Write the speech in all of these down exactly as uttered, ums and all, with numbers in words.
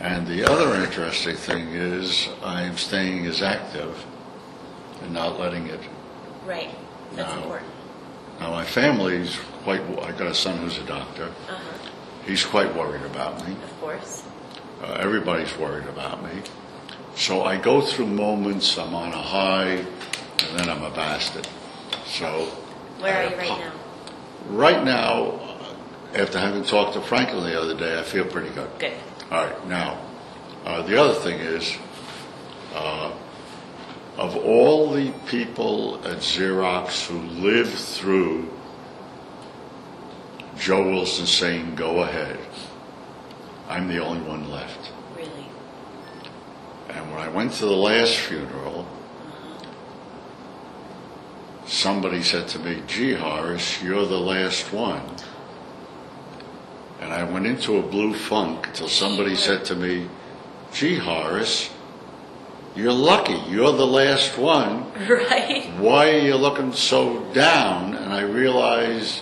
And the other interesting thing is I'm staying as active and not letting it. Right. That's now, important. Now my family's quite, I got a son who's a doctor. Uh-huh. He's quite worried about me. Of course. Uh, everybody's worried about me. So I go through moments, I'm on a high, and then I'm a bastard. So. Where I are you right apo- now? Right now, after having talked to Franklin the other day, I feel pretty good. Good. All right, now, uh, the other thing is, uh, of all the people at Xerox who lived through Joe Wilson saying, go ahead, I'm the only one left. Really? And when I went to the last funeral, somebody said to me, gee, Horace, you're the last one. And I went into a blue funk till somebody said to me, gee, Horace, you're lucky. You're the last one. Right. Why are you looking so down? And I realized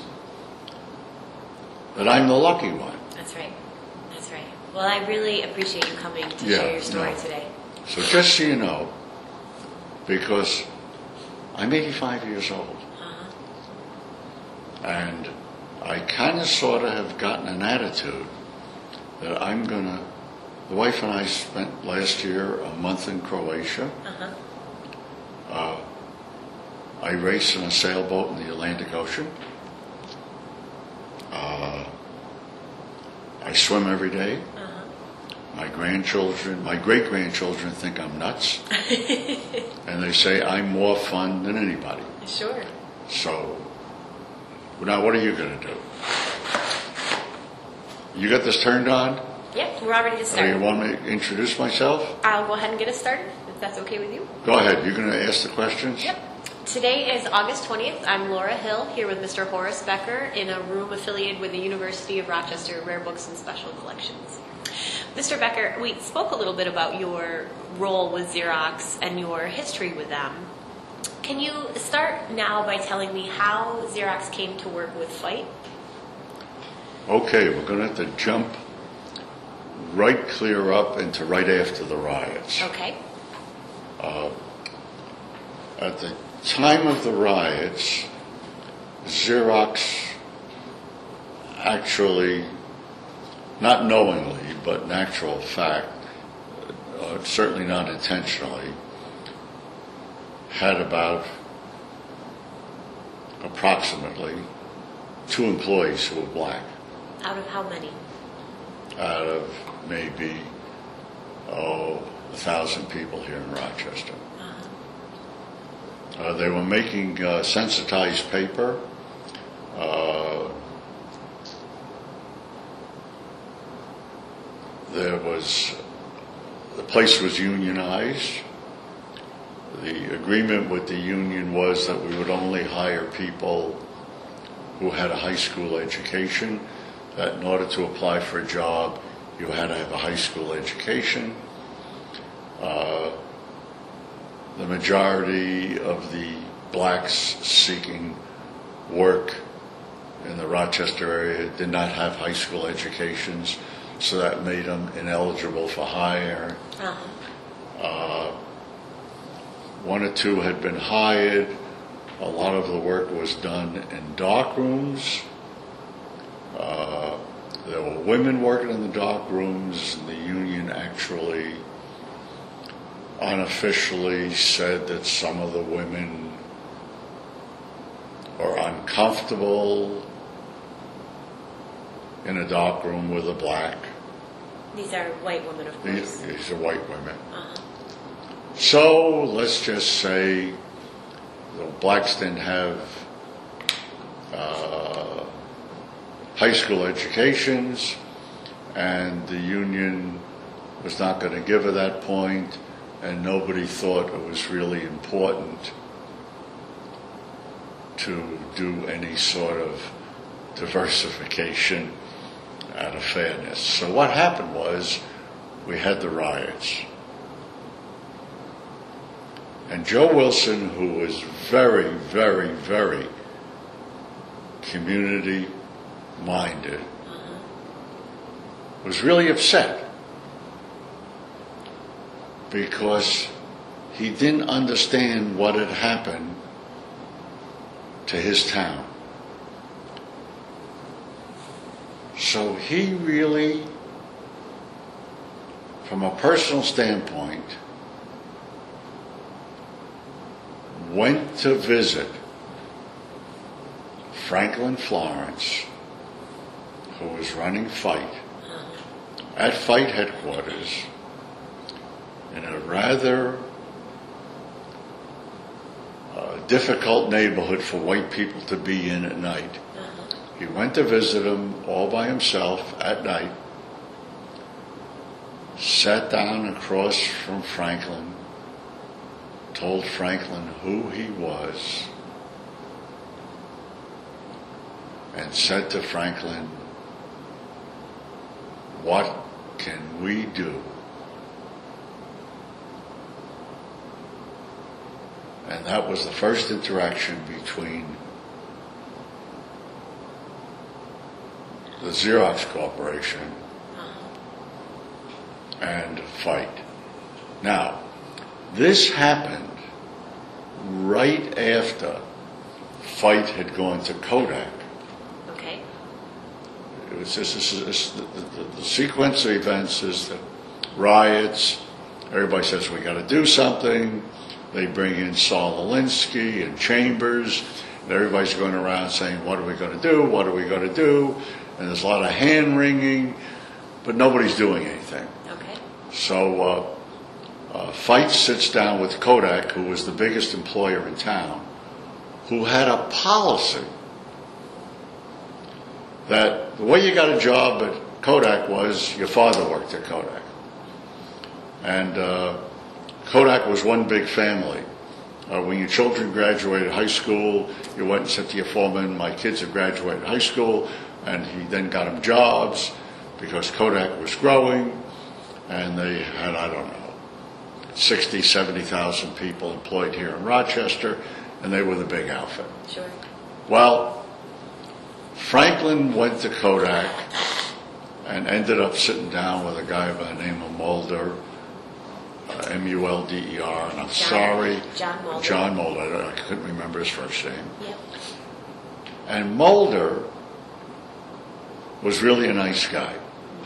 that I'm the lucky one. That's right. That's right. Well, I really appreciate you coming to Yeah, share your story no. today. So just so you know, because I'm eighty-five years old, Uh-huh. and I kind of sort of have gotten an attitude that I'm going to, the wife and I spent last year a month in Croatia. Uh-huh. Uh, I race in a sailboat in the Atlantic Ocean. Uh, I swim every day. Uh-huh. My grandchildren, my great-grandchildren think I'm nuts. And they say I'm more fun than anybody. Sure. So, now what are you going to do? You got this turned on? Yep, we're all ready to Or start. you want me to introduce myself? I'll go ahead and get us started, if that's okay with you. Go ahead. You're going to ask the questions? Yep. Today is August twentieth. I'm Laura Hill, here with Mister Horace Becker in a room affiliated with the University of Rochester Rare Books and Special Collections. Mister Becker, we spoke a little bit about your role with Xerox and your history with them. Can you start now by telling me how Xerox came to work with Fight? Okay, we're going to have to jump right clear up into right after the riots. Okay. Uh, at the time of the riots, Xerox actually, not knowingly, but in actual fact, uh, certainly not intentionally, had about approximately two employees who were black. Out of how many? Out of maybe, oh, a thousand people here in Rochester. Uh, they were making uh, sensitized paper. Uh, there was, the place was unionized. The agreement with the union was that we would only hire people who had a high school education, that in order to apply for a job, you had to have a high school education. Uh, the majority of the blacks seeking work in the Rochester area did not have high school educations, so that made them ineligible for hire. Uh-huh. Uh, one or two had been hired. A lot of the work was done in dark rooms. Uh, there were women working in the dark rooms, and the union actually unofficially said that some of the women are uncomfortable in a dark room with a black. These are white women, of course. These, these are white women. Uh-huh. So let's just say the blacks didn't have uh, high school educations, and the union was not going to give her that point, and nobody thought it was really important to do any sort of diversification out of fairness. So what happened was we had the riots. And Joe Wilson, who was very, very, very community-minded, was really upset because he didn't understand what had happened to his town. So he really, from a personal standpoint, went to visit Franklin Florence, who was running Fight, at Fight headquarters, in a rather uh, difficult neighborhood for white people to be in at night. Uh-huh. He went to visit him all by himself at night, sat down across from Franklin, told Franklin who he was, and said to Franklin, "What can we do?" And that was the first interaction between the Xerox Corporation and Fight. Now, this happened right after Fight had gone to Kodak. Okay. It was this, this, this, the, the, the sequence of events is the riots. Everybody says we got to do something. They bring in Saul Alinsky and Chambers, and everybody's going around saying, "What are we going to do? What are we going to do?" And there's a lot of hand wringing, but nobody's doing anything. Okay. So uh, uh, Fight sits down with Kodak, who was the biggest employer in town, who had a policy that the way you got a job at Kodak was your father worked at Kodak. And uh, Kodak was one big family. Uh, when your children graduated high school, you went and said to your foreman, "My kids have graduated high school," and he then got them jobs because Kodak was growing, and they had, I don't know, sixty, seventy thousand people employed here in Rochester, and they were the big outfit. Sure. Well, Franklin went to Kodak and ended up sitting down with a guy by the name of Mulder, uh, M U L D E R, and I'm John, sorry, John Mulder. John Mulder. I couldn't remember his first name. Yep. And Mulder was really a nice guy.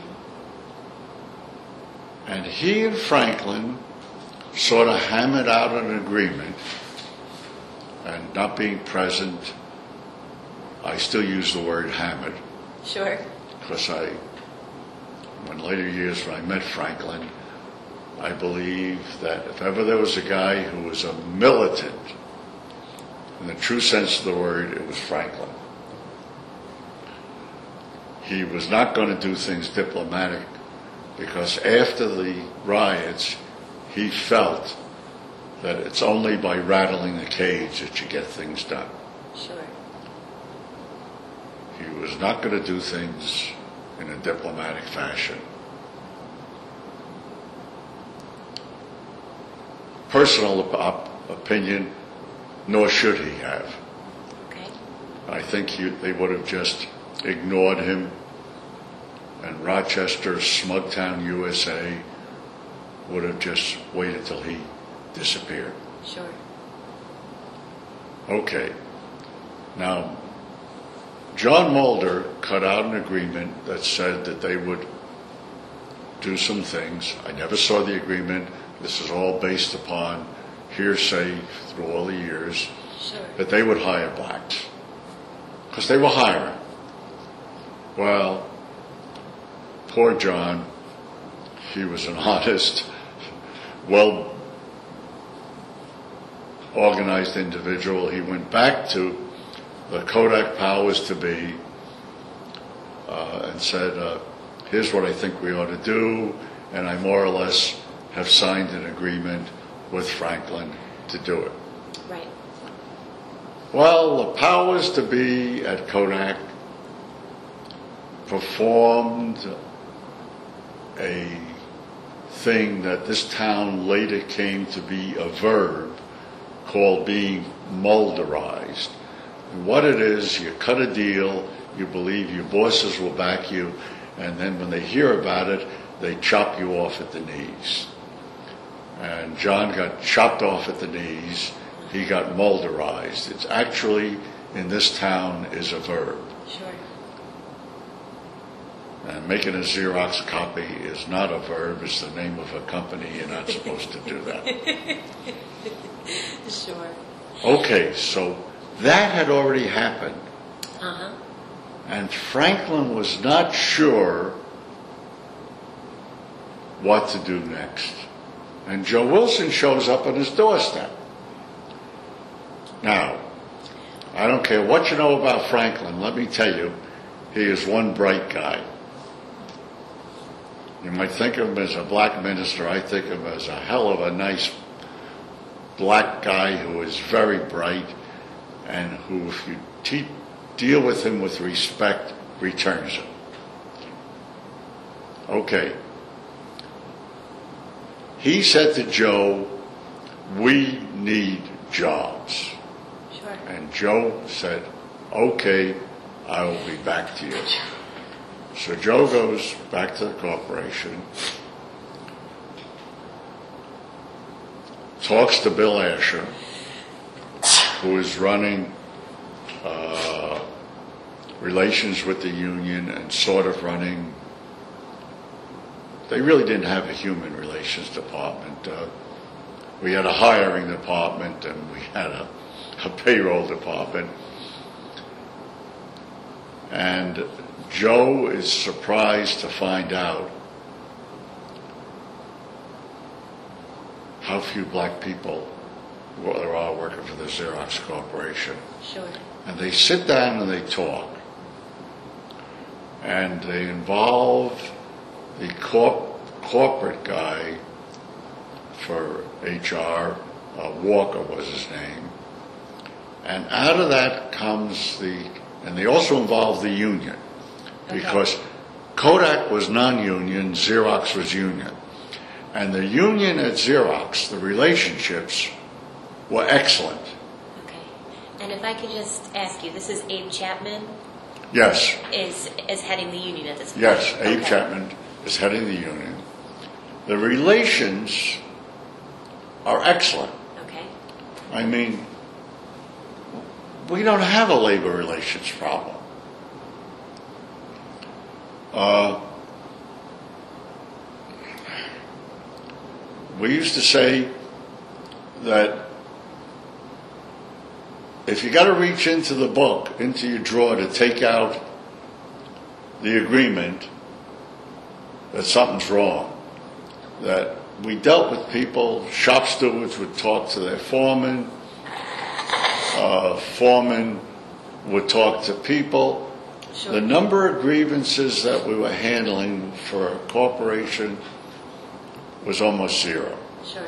And he and Franklin sort of hammered out an agreement, and not being present, I still use the word hammered, Sure. because I, in later years when I met Franklin, I believe that if ever there was a guy who was a militant, in the true sense of the word, it was Franklin. He was not going to do things diplomatic, because after the riots, he felt that it's only by rattling the cage that you get things done. Sure. He was not going to do things in a diplomatic fashion. Personal op- opinion, nor should he have. Okay. I think he, they would have just ignored him, and Rochester, Smugtown, U S A would have just waited till he disappeared. Sure. Okay. Now, John Mulder cut out an agreement that said that they would do some things. I never saw the agreement. This is all based upon hearsay through all the years. Sure. That they would hire blacks, because they were hiring. Well, poor John, he was an honest, well organized individual. He went back to the Kodak powers to be uh, and said, uh, here's what I think we ought to do, and I more or less have signed an agreement with Franklin to do it. Right. Well, the powers to be at Kodak performed a thing that this town later came to be a verb called being Mulderized. And what it is, you cut a deal, you believe your bosses will back you, and then when they hear about it, they chop you off at the knees. and John got chopped off at the knees. He got mulderized. It's actually, in this town, is a verb. Sure. And making a Xerox copy is not a verb. It's the name of a company. You're not supposed to do that. Sure. Okay, so that had already happened. Uh-huh. And Franklin was not sure what to do next. And Joe Wilson shows up on his doorstep. Now, I don't care what you know about Franklin, let me tell you, he is one bright guy. You might think of him as a black minister. I think of him as a hell of a nice black guy who is very bright and who, if you te- deal with him with respect, returns it. Okay. He said to Joe, "We need jobs." Sure. And Joe said, "Okay, I will be back to you." So Joe goes back to the corporation, talks to Bill Asher, who is running uh, relations with the union and sort of running. They really didn't have a human relations department. Uh, we had a hiring department and we had a, a payroll department. And Joe is surprised to find out how few black people there are working for the Xerox Corporation. Sure. And they sit down and they talk. And they involve the corp- corporate guy for H R, uh, Walker was his name. And out of that comes the, and they also involve the union. Because okay. Kodak was non-union, Xerox was union. And the union at Xerox, the relationships were excellent. Okay. And if I could just ask you, this is Abe Chapman? Yes. Is is heading the union at this point? Yes, Abe okay. Chapman is heading the union. The relations are excellent. Okay. I mean, we don't have a labor relations problem. Uh, we used to say that if you got to reach into the book, into your drawer to take out the agreement, that something's wrong. That we dealt with people, shop stewards would talk to their foreman, uh, foreman would talk to people. Sure. The number of grievances that we were handling for a corporation was almost zero. Sure.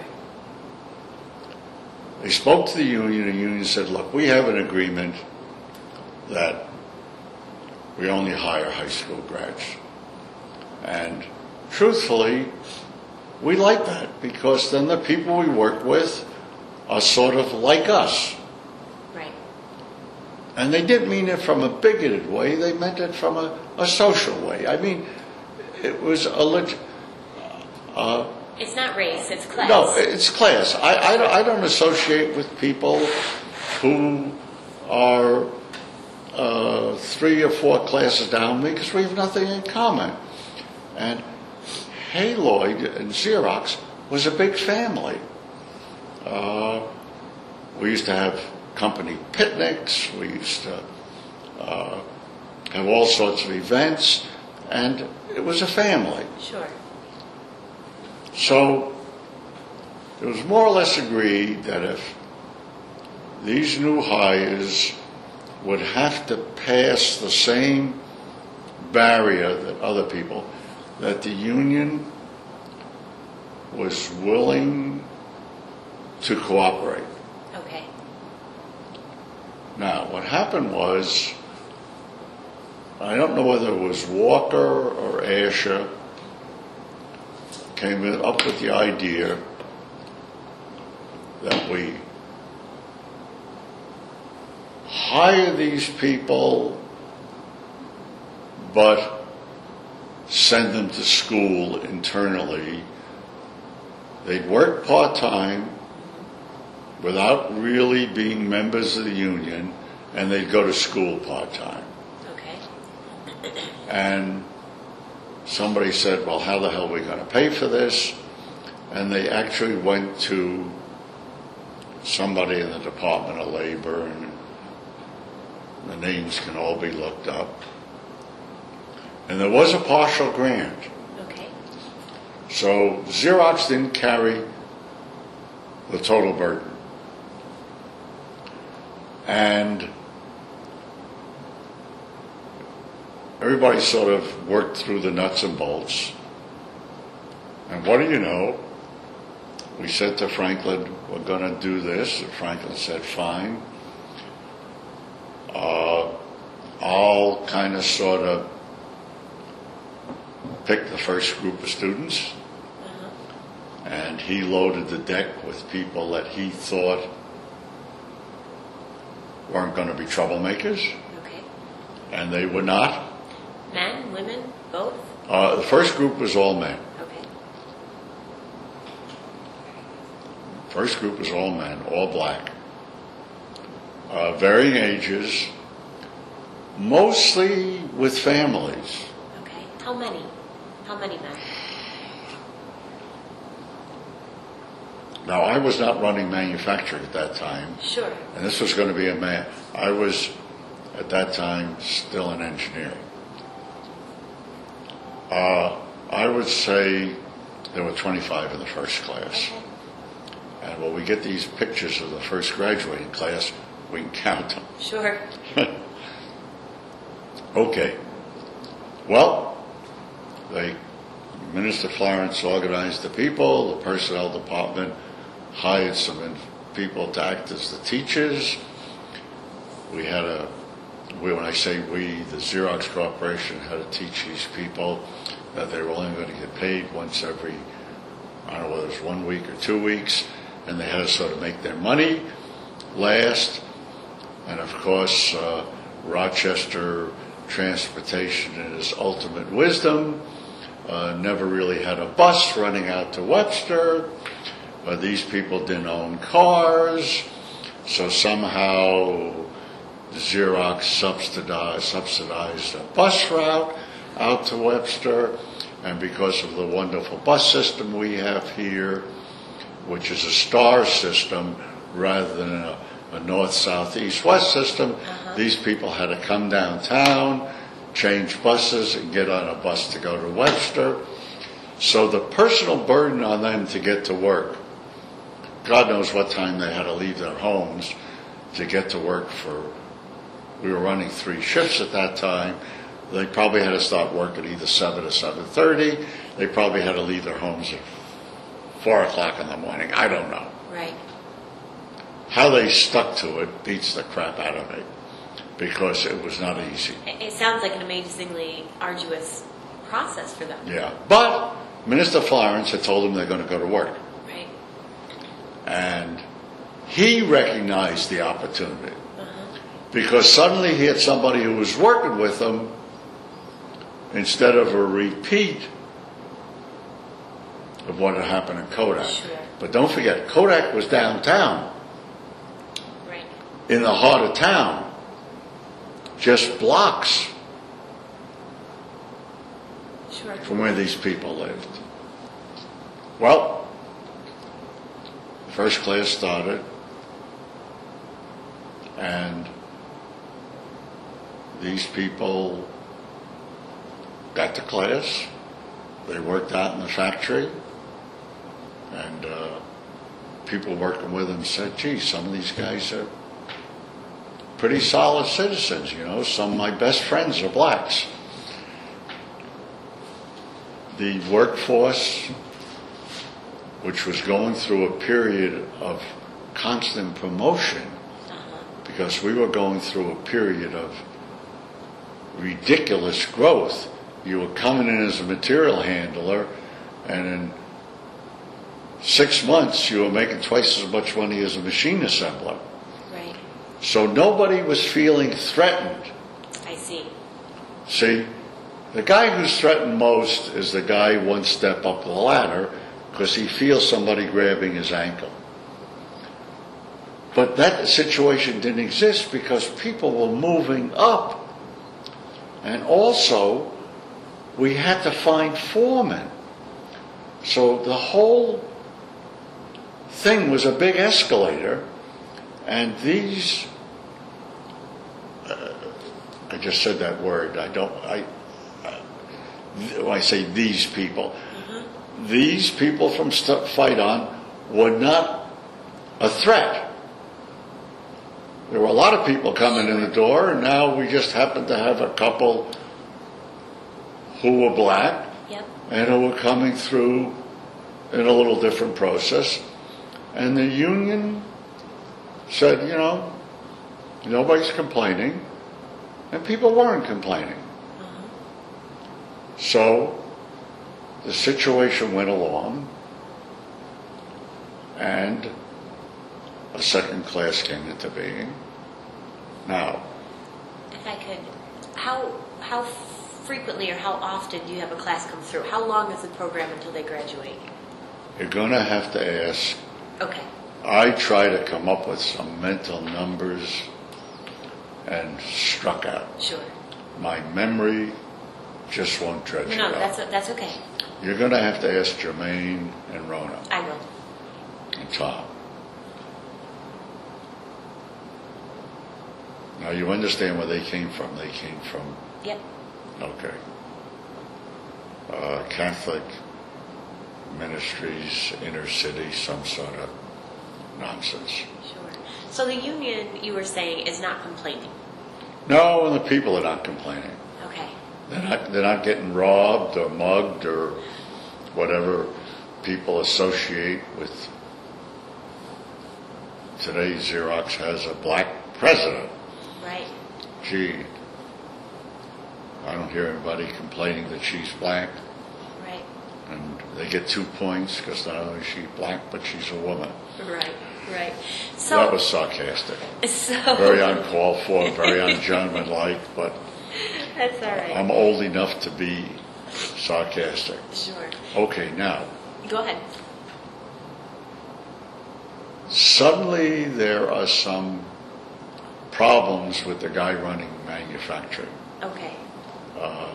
They spoke to the union, and the union said, look, we have an agreement that we only hire high school grads. And truthfully, we like that because then the people we work with are sort of like us. Right. And they didn't mean it from a bigoted way, they meant it from a, a social way. I mean, it was a legit... Uh, It's not race, it's class. No, it's class. I, I, don't, I don't associate with people who are uh, three or four classes down me because we have nothing in common. And Haloid and Xerox was a big family. Uh, we used to have company picnics. We used to uh, have all sorts of events. And it was a family. Sure. So it was more or less agreed that if these new hires would have to pass the same barrier that other people, that the union was willing to cooperate. Okay. Now, what happened was, I don't know whether it was Walker or Asher, came up with the idea that we hire these people but send them to school internally they'd work part-time without really being members of the union, and they'd go to school part-time. Okay. And somebody said, well, how the hell are we going to pay for this? And they actually went to somebody in the Department of Labor, and the names can all be looked up. And there was a partial grant. Okay. So Xerox didn't carry the total burden. And everybody sort of worked through the nuts and bolts. And what do you know? We said to Franklin, we're going to do this. And Franklin said, fine. Uh, I'll kind of sort of pick the first group of students. Uh-huh. And he loaded the deck with people that he thought weren't going to be troublemakers. Okay. And they were not. Men, women, both? Uh, the first group was all men. Okay. First group was all men, all black. Uh, varying ages, mostly with families. Okay. How many? How many men? Now, I was not running manufacturing at that time. Sure. And this was going to be a man. I was, at that time, still in engineering. Uh, I would say there were twenty-five in the first class. Okay. And when we get these pictures of the first graduating class, we can count them. Sure. Okay. Well, they, Minister Florence organized the people, the personnel department hired some people to act as the teachers. We had a, we, when I say we, the Xerox Corporation had to teach these people that they were only going to get paid once every, I don't know whether it was one week or two weeks, and they had to sort of make their money last. And of course, uh, Rochester Transportation, in its ultimate wisdom, uh, never really had a bus running out to Webster. Uh, these people didn't own cars, so somehow Xerox subsidized, subsidized a bus route out to Webster, and because of the wonderful bus system we have here, which is a star system rather than a, a north, south, east, west system, uh-huh. These people had to come downtown, change buses, and get on a bus to go to Webster. So the personal burden on them to get to work, God knows what time they had to leave their homes to get to work for, we were running three shifts at that time. They probably had to start work at either seven or seven thirty. They probably had to leave their homes at four o'clock in the morning. I don't know. Right. How they stuck to it beats the crap out of me, because it was not easy. It sounds like an amazingly arduous process for them. Yeah. But Minister Florence had told them they're going to go to work. Right. And he recognized the opportunity. Uh-huh. Because suddenly he had somebody who was working with him instead of a repeat of what had happened in Kodak. Sure. But don't forget, Kodak was downtown. Right. In the heart of town. Just blocks Sure. from where these people lived. Well, first class started, and these people got to class. They worked out in the factory, and uh, people working with them said, gee, some of these guys are pretty solid citizens, you know. Some of my best friends are blacks. The workforce, which was going through a period of constant promotion, Uh-huh. because we were going through a period of ridiculous growth. You were coming in as a material handler, and in six months you were making twice as much money as a machine assembler. Right. So nobody was feeling threatened. I see. See, the guy who's threatened most is the guy one step up the ladder, because he feels somebody grabbing his ankle. But that situation didn't exist because people were moving up. And also, we had to find foremen. So the whole thing was a big escalator, and these, uh, I just said that word, I don't, I, uh, when I say these people, mm-hmm. these people from St- Fight On were not a threat. There were a lot of people coming in the door, and now we just happened to have a couple who were black yep. and who were coming through in a little different process. And the union said, you know, nobody's complaining, and people weren't complaining. Uh-huh. So the situation went along, and a second class came into being. Now, if I could, how how frequently or how often do you have a class come through? How long is the program until they graduate? You're going to have to ask. Okay. I try to come up with some mental numbers and struck out. Sure. My memory just won't dredge no, it no, up. that's that's okay. You're going to have to ask Jermaine and Rona. I will. And Tom. Now you understand where they came from. They came from... Yep. Okay. Uh, Catholic ministries, inner city, some sort of nonsense. Sure. So the union, you were saying, is not complaining? No, and the people are not complaining. Okay. They're not, they're not getting robbed or mugged or whatever people associate with. Today, Xerox has a black president. Right. Gee, I don't hear anybody complaining that she's black. Right. And they get two points because not only is she black, but she's a woman. Right, right. So that was sarcastic. So very uncalled for, very ungentlemanlike, but that's all right. I'm old enough to be sarcastic. Sure. Okay, now. Go ahead. Suddenly there are some problems with the guy running manufacturing. Okay. Uh,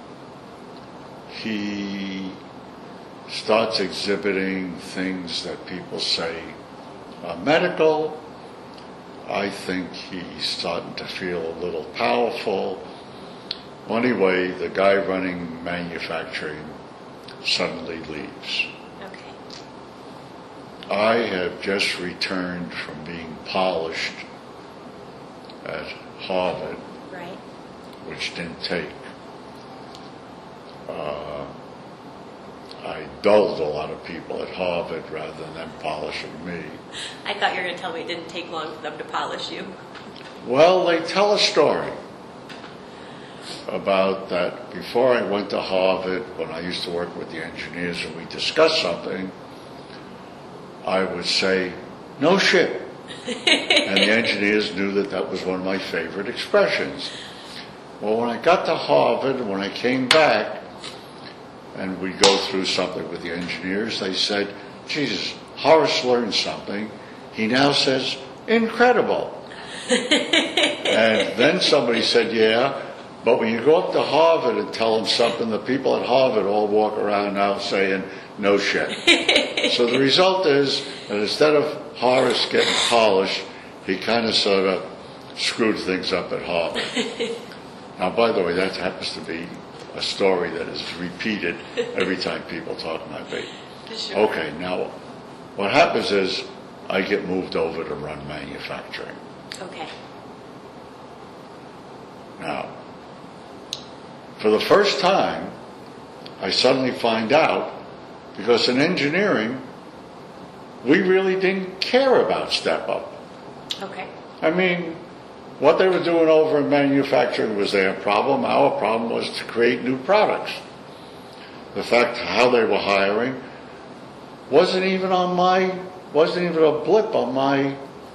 he starts exhibiting things that people say are medical. I think he's starting to feel a little powerful. Anyway, the guy running manufacturing suddenly leaves. Okay. I have just returned from being polished at Harvard, right, which didn't take. Uh, I dulled a lot of people at Harvard rather than them polishing me. I thought you were going to tell me it didn't take long for them to polish you. Well, they tell a story about that. Before I went to Harvard, when I used to work with the engineers and we discussed something, I would say, "No shit." And the engineers knew that that was one of my favorite expressions. Well, when I got to Harvard, when I came back, and we'd go through something with the engineers, they said, "Jesus, Horace learned something. He now says, 'incredible.'" And then somebody said, "Yeah, but when you go up to Harvard and tell them something, the people at Harvard all walk around now saying, 'No shit.'" So the result is that instead of Horace getting polished, he kind of sort of screwed things up at Harvard. Now, by the way, that happens to be a story that is repeated every time people talk about me. Sure. Okay, now what happens is I get moved over to run manufacturing. Okay. Now, for the first time, I suddenly find out, because in engineering, we really didn't care about step up. Okay. I mean, what they were doing over in manufacturing was their problem. Our problem was to create new products. The fact how they were hiring wasn't even on my, wasn't even a blip on my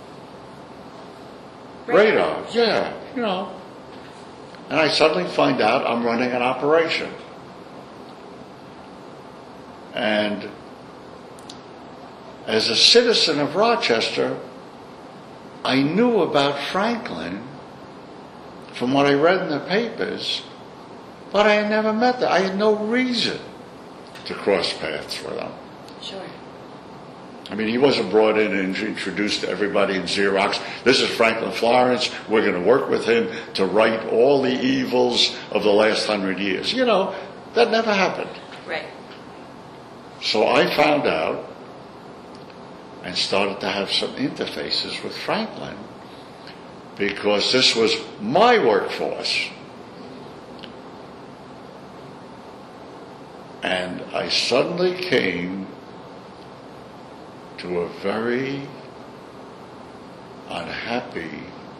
radar. radar. Yeah, you know. And I suddenly find out I'm running an operation. And as a citizen of Rochester, I knew about Franklin from what I read in the papers, but I had never met them. I had no reason to cross paths with him. Sure. I mean, he wasn't brought in and introduced to everybody in Xerox. This is Franklin Florence. We're going to work with him to right all the evils of the last hundred years. You know, that never happened. Right. So I found out and started to have some interfaces with Franklin because this was my workforce. And I suddenly came to a very unhappy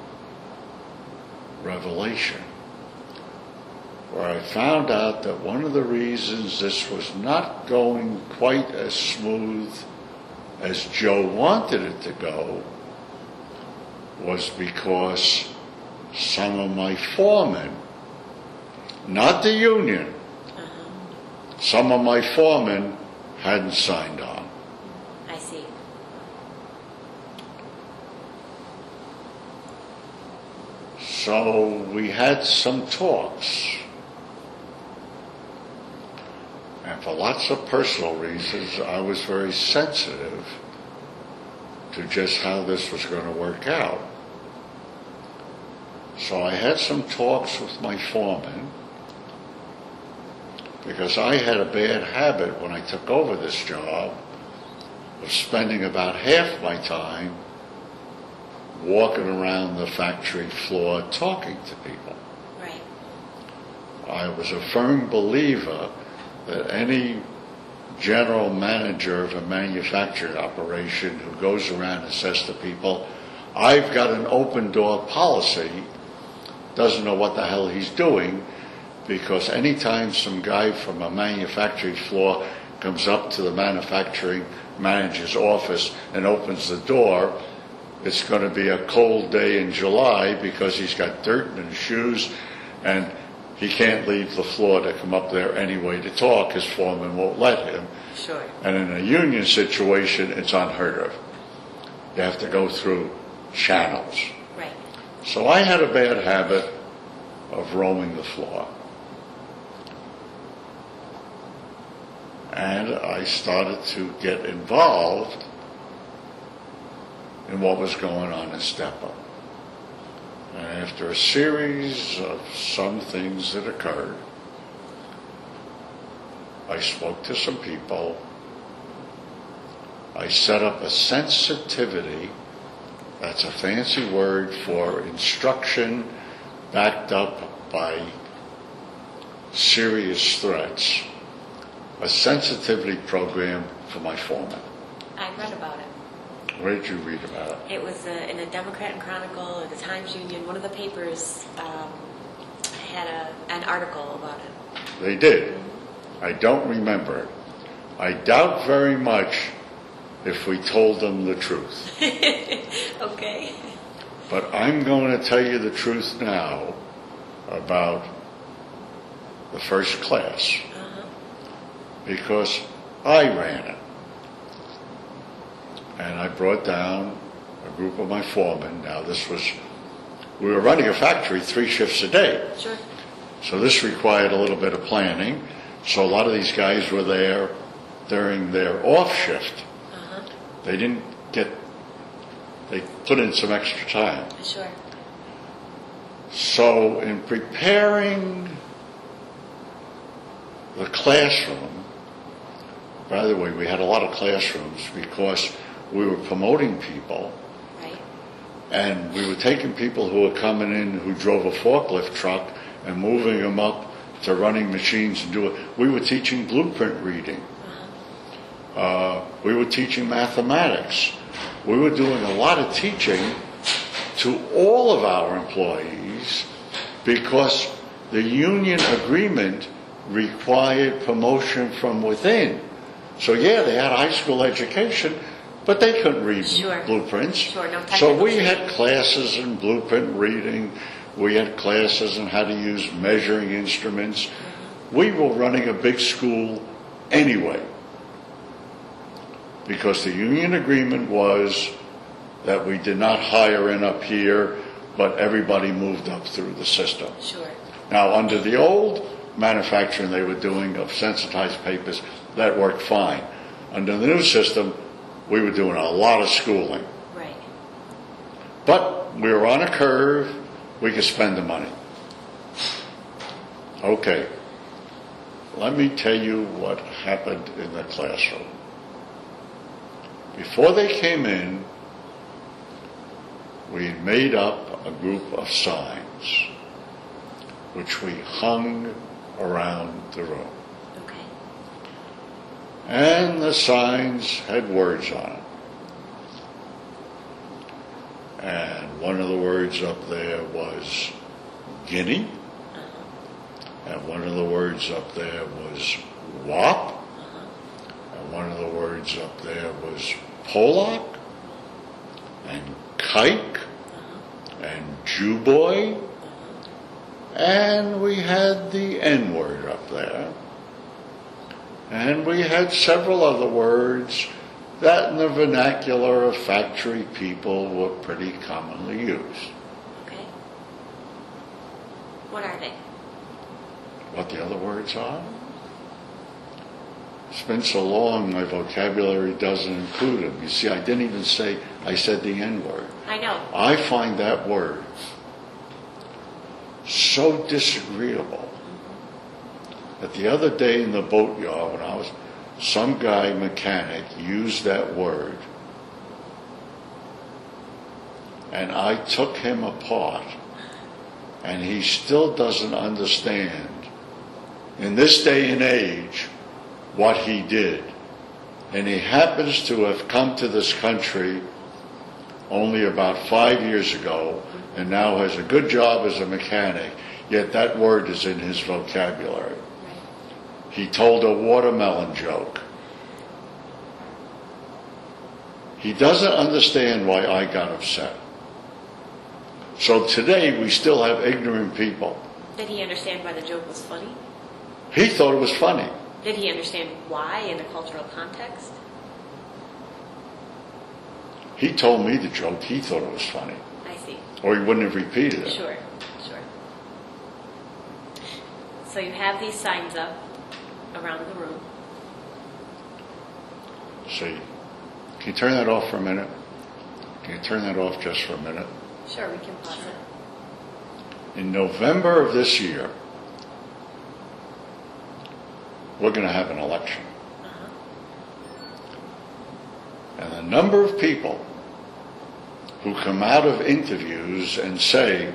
revelation where I found out that one of the reasons this was not going quite as smooth as Joe wanted it to go was because some of my foremen, not the union, uh-huh. some of my foremen hadn't signed on. I see. So we had some talks. And for lots of personal reasons, I was very sensitive to just how this was going to work out. So I had some talks with my foreman because I had a bad habit when I took over this job of spending about half my time walking around the factory floor talking to people. Right. I was a firm believer that any general manager of a manufacturing operation who goes around and says to people, I've got an open door policy, doesn't know what the hell he's doing, because anytime some guy from a manufacturing floor comes up to the manufacturing manager's office and opens the door, it's going to be a cold day in July because he's got dirt in his shoes and he can't leave the floor to come up there anyway to talk. His foreman won't let him. Sure. And in a union situation, it's unheard of. You have to go through channels. Right. So I had a bad habit of roaming the floor. And I started to get involved in what was going on in Stepa. And after a series of some things that occurred, I spoke to some people. I set up a sensitivity, that's a fancy word for instruction backed up by serious threats, a sensitivity program for my foreman. I read about it. Where did you read about it? It was uh, in the Democrat and Chronicle or the Times Union. One of the papers um, had a, an article about it. They did. Mm-hmm. I don't remember it. I doubt very much if we told them the truth. Okay. But I'm going to tell you the truth now about the first class. Uh-huh. Because I ran it. And I brought down a group of my foremen. Now this was, we were running a factory three shifts a day. Sure. So this required a little bit of planning. So a lot of these guys were there during their off shift. Uh-huh. They didn't get, they put in some extra time. Sure. So in preparing the classroom, by the way, we had a lot of classrooms because we were promoting people. Right. And we were taking people who were coming in who drove a forklift truck and moving them up to running machines and do it. We were teaching blueprint reading. Uh-huh. Uh, we were teaching mathematics. We were doing a lot of teaching to all of our employees because the union agreement required promotion from within. So yeah, they had high school education, but they couldn't read sure. blueprints. Sure, no so we training. had classes in blueprint reading. We had classes in how to use measuring instruments. Mm-hmm. We were running a big school anyway. because the union agreement was that we did not hire in up here, but everybody moved up through the system. Sure. Now, under the old manufacturing they were doing of sensitized papers, that worked fine. Under the new system, we were doing a lot of schooling. Right. But we were on a curve, we could spend the money. Okay. Let me tell you what happened in the classroom. Before they came in, we made up a group of signs, which we hung around the room. Okay. And the signs had words on it. And one of the words up there was guinea. And one of the words up there was wop. And one of the words up there was Pollock. And kike. And Jew boy. And we had the N word up there. And we had several other words that in the vernacular of factory people were pretty commonly used. Okay. What are they? What the other words are? It's been so long, my vocabulary doesn't include them. You see, I didn't even say, I said the N word. I know. I find that word so disagreeable that the other day in the boatyard when I was, some guy mechanic used that word and I took him apart and he still doesn't understand in this day and age what he did. And he happens to have come to this country only about five years ago and now has a good job as a mechanic, yet that word is in his vocabulary. He told a watermelon joke. He doesn't understand why I got upset. So today we still have ignorant people. Did he understand why the joke was funny? He thought it was funny. Did he understand why in the cultural context? He told me the joke. He thought it was funny. I see. Or he wouldn't have repeated it. Sure, sure. So you have these signs up around the room. See, can you turn that off for a minute? Can you turn that off just for a minute? Sure, we can pause it. In November of this year, we're going to have an election. Uh-huh. And the number of people who come out of interviews and say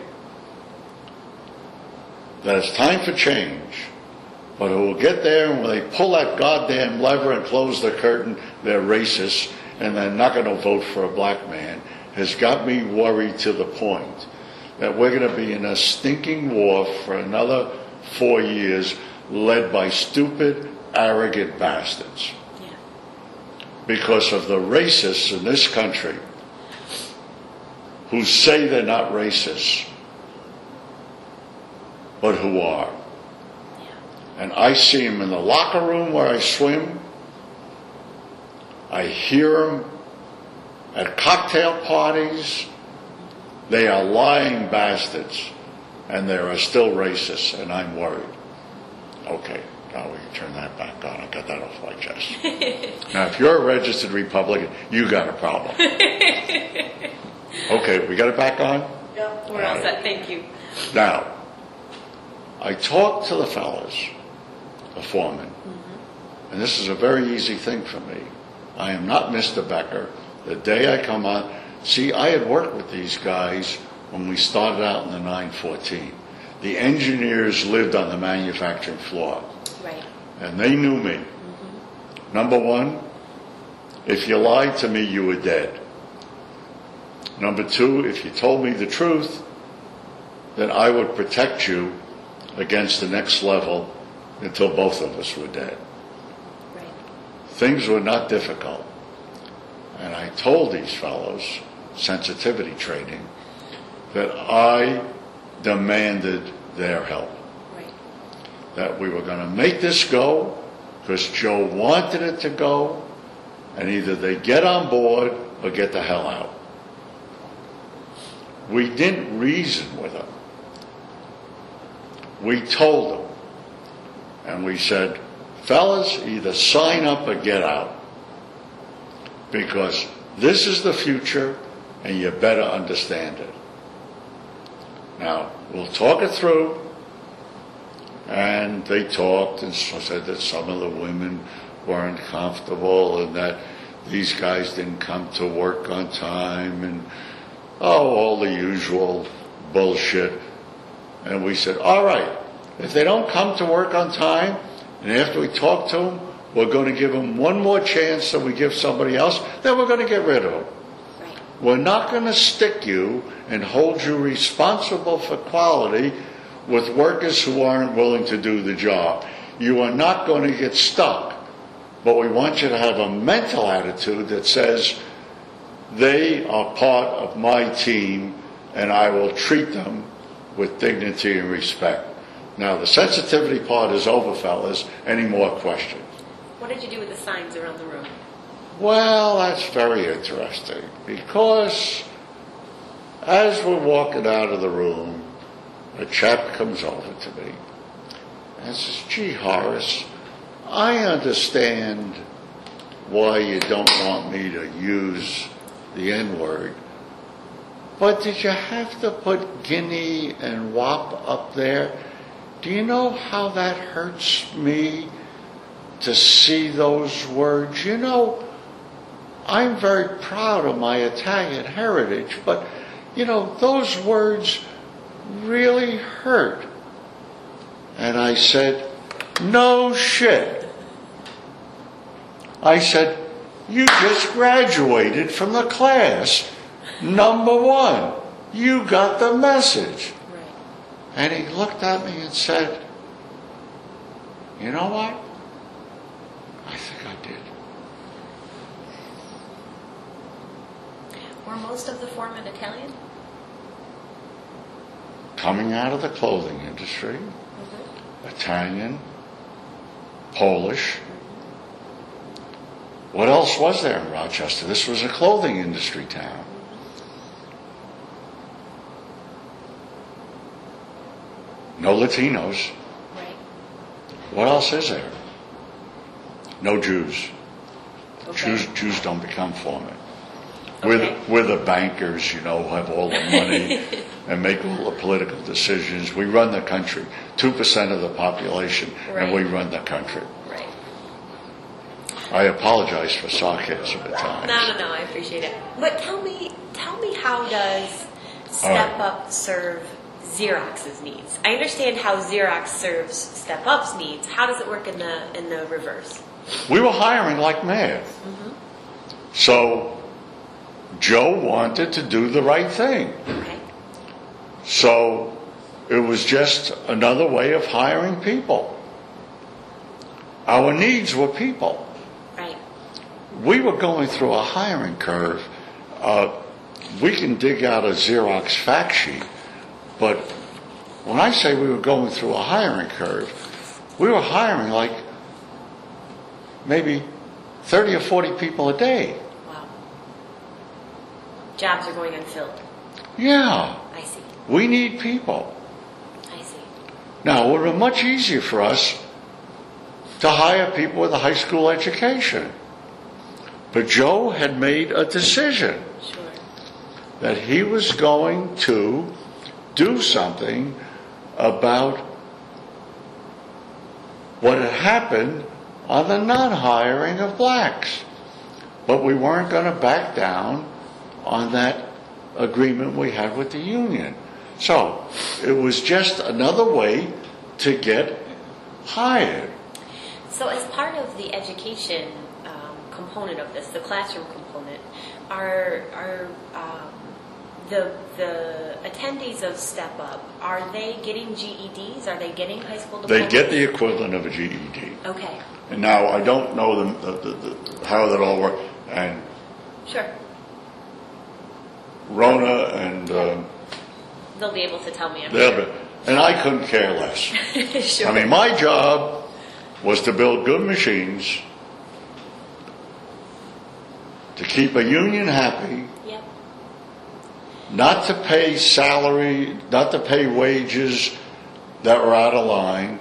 that it's time for change, but who will get there and when they pull that goddamn lever and close the curtain, they're racist and they're not going to vote for a black man, has got me worried to the point that we're going to be in a stinking war for another four years led by stupid, arrogant bastards. Yeah. Because of the racists in this country who say they're not racist, but who are. Yeah. And I see them in the locker room where I swim. I hear them at cocktail parties. They are lying bastards, and they are still racist, and I'm worried. Okay, now we can turn that back on. I got that off my chest. Now, if you're a registered Republican, you got a problem. Okay, we got it back on? Yep, we're all set. Thank you. Now, I talked to the fellas, the foreman, mm-hmm. and this is a very easy thing for me. I am not Mister Becker. The day I come on, see, I had worked with these guys when we started out in the nine fourteen. The engineers lived on the manufacturing floor. Right. And they knew me. Mm-hmm. Number one, if you lied to me, you were dead. Number two, if you told me the truth, then I would protect you against the next level until both of us were dead. Right. Things were not difficult. And I told these fellows, sensitivity training, that I demanded their help. Right. That we were going to make this go because Joe wanted it to go and either they get on board or get the hell out. We didn't reason with them. We told them, and we said, fellas, either sign up or get out, because this is the future and you better understand it. Now, we'll talk it through. And they talked and said that some of the women weren't comfortable and that these guys didn't come to work on time and, oh, all the usual bullshit. And we said, all right, if they don't come to work on time, and after we talk to them, we're going to give them one more chance than we give somebody else, then we're going to get rid of them. Right. We're not going to stick you and hold you responsible for quality with workers who aren't willing to do the job. You are not going to get stuck. But we want you to have a mental attitude that says, they are part of my team and I will treat them with dignity and respect. Now, the sensitivity part is over, fellas. Any more questions? What did you do with the signs around the room? Well, that's very interesting, because as we're walking out of the room, a chap comes over to me and says, gee, Horace, I understand why you don't want me to use the N-word, but did you have to put guinea and wop up there? Do you know how that hurts me to see those words? You know, I'm very proud of my Italian heritage, but, you know, those words really hurt. And I said, no shit. I said, you just graduated from the class. Number one, you got the message. Right. And he looked at me and said, you know what? I think I did. Were most of the foremen Italian? Coming out of the clothing industry, mm-hmm. Italian, Polish. Mm-hmm. What else was there in Rochester? This was a clothing industry town. No Latinos. Right. What else is there? No Jews. Okay. Jews, Jews don't become foremen. Okay. We're, the, we're the bankers, you know, have all the money and make all the political decisions. We run the country. two percent of the population, right. And we run the country. Right. I apologize for sarcasm at times. No, no, no, I appreciate it. But tell me, tell me how does Step right. Up serve Xerox's needs? I understand how Xerox serves Step Up's needs. How does it work in the in the reverse? We were hiring like mad. Mm-hmm. So Joe wanted to do the right thing. Okay. So it was just another way of hiring people. Our needs were people. Right. We were going through a hiring curve. Uh, we can dig out a Xerox fact sheet, but when I say we were going through a hiring curve, we were hiring like maybe thirty or forty people a day. Wow. Jobs are going unfilled. Yeah. I see. We need people. I see. Now, it would be much easier for us to hire people with a high school education. But Joe had made a decision sure. that he was going to do something about what had happened on the non-hiring of blacks. But we weren't going to back down on that agreement we had with the union. So it was just another way to get hired. So as part of the education um, component of this, the classroom component, are are um, the the attendees of Step Up, are they getting G E Ds? Are they getting high school diplomas? They get the equivalent of a G E D. Okay. And now I don't know the, the, the, the, how that all works. And sure. Rona and um, they'll be able to tell me. I'm they'll sure. be, and I couldn't care less. Sure. I mean, my job was to build good machines to keep a union happy, Yep. not to pay salary, not to pay wages that were out of line,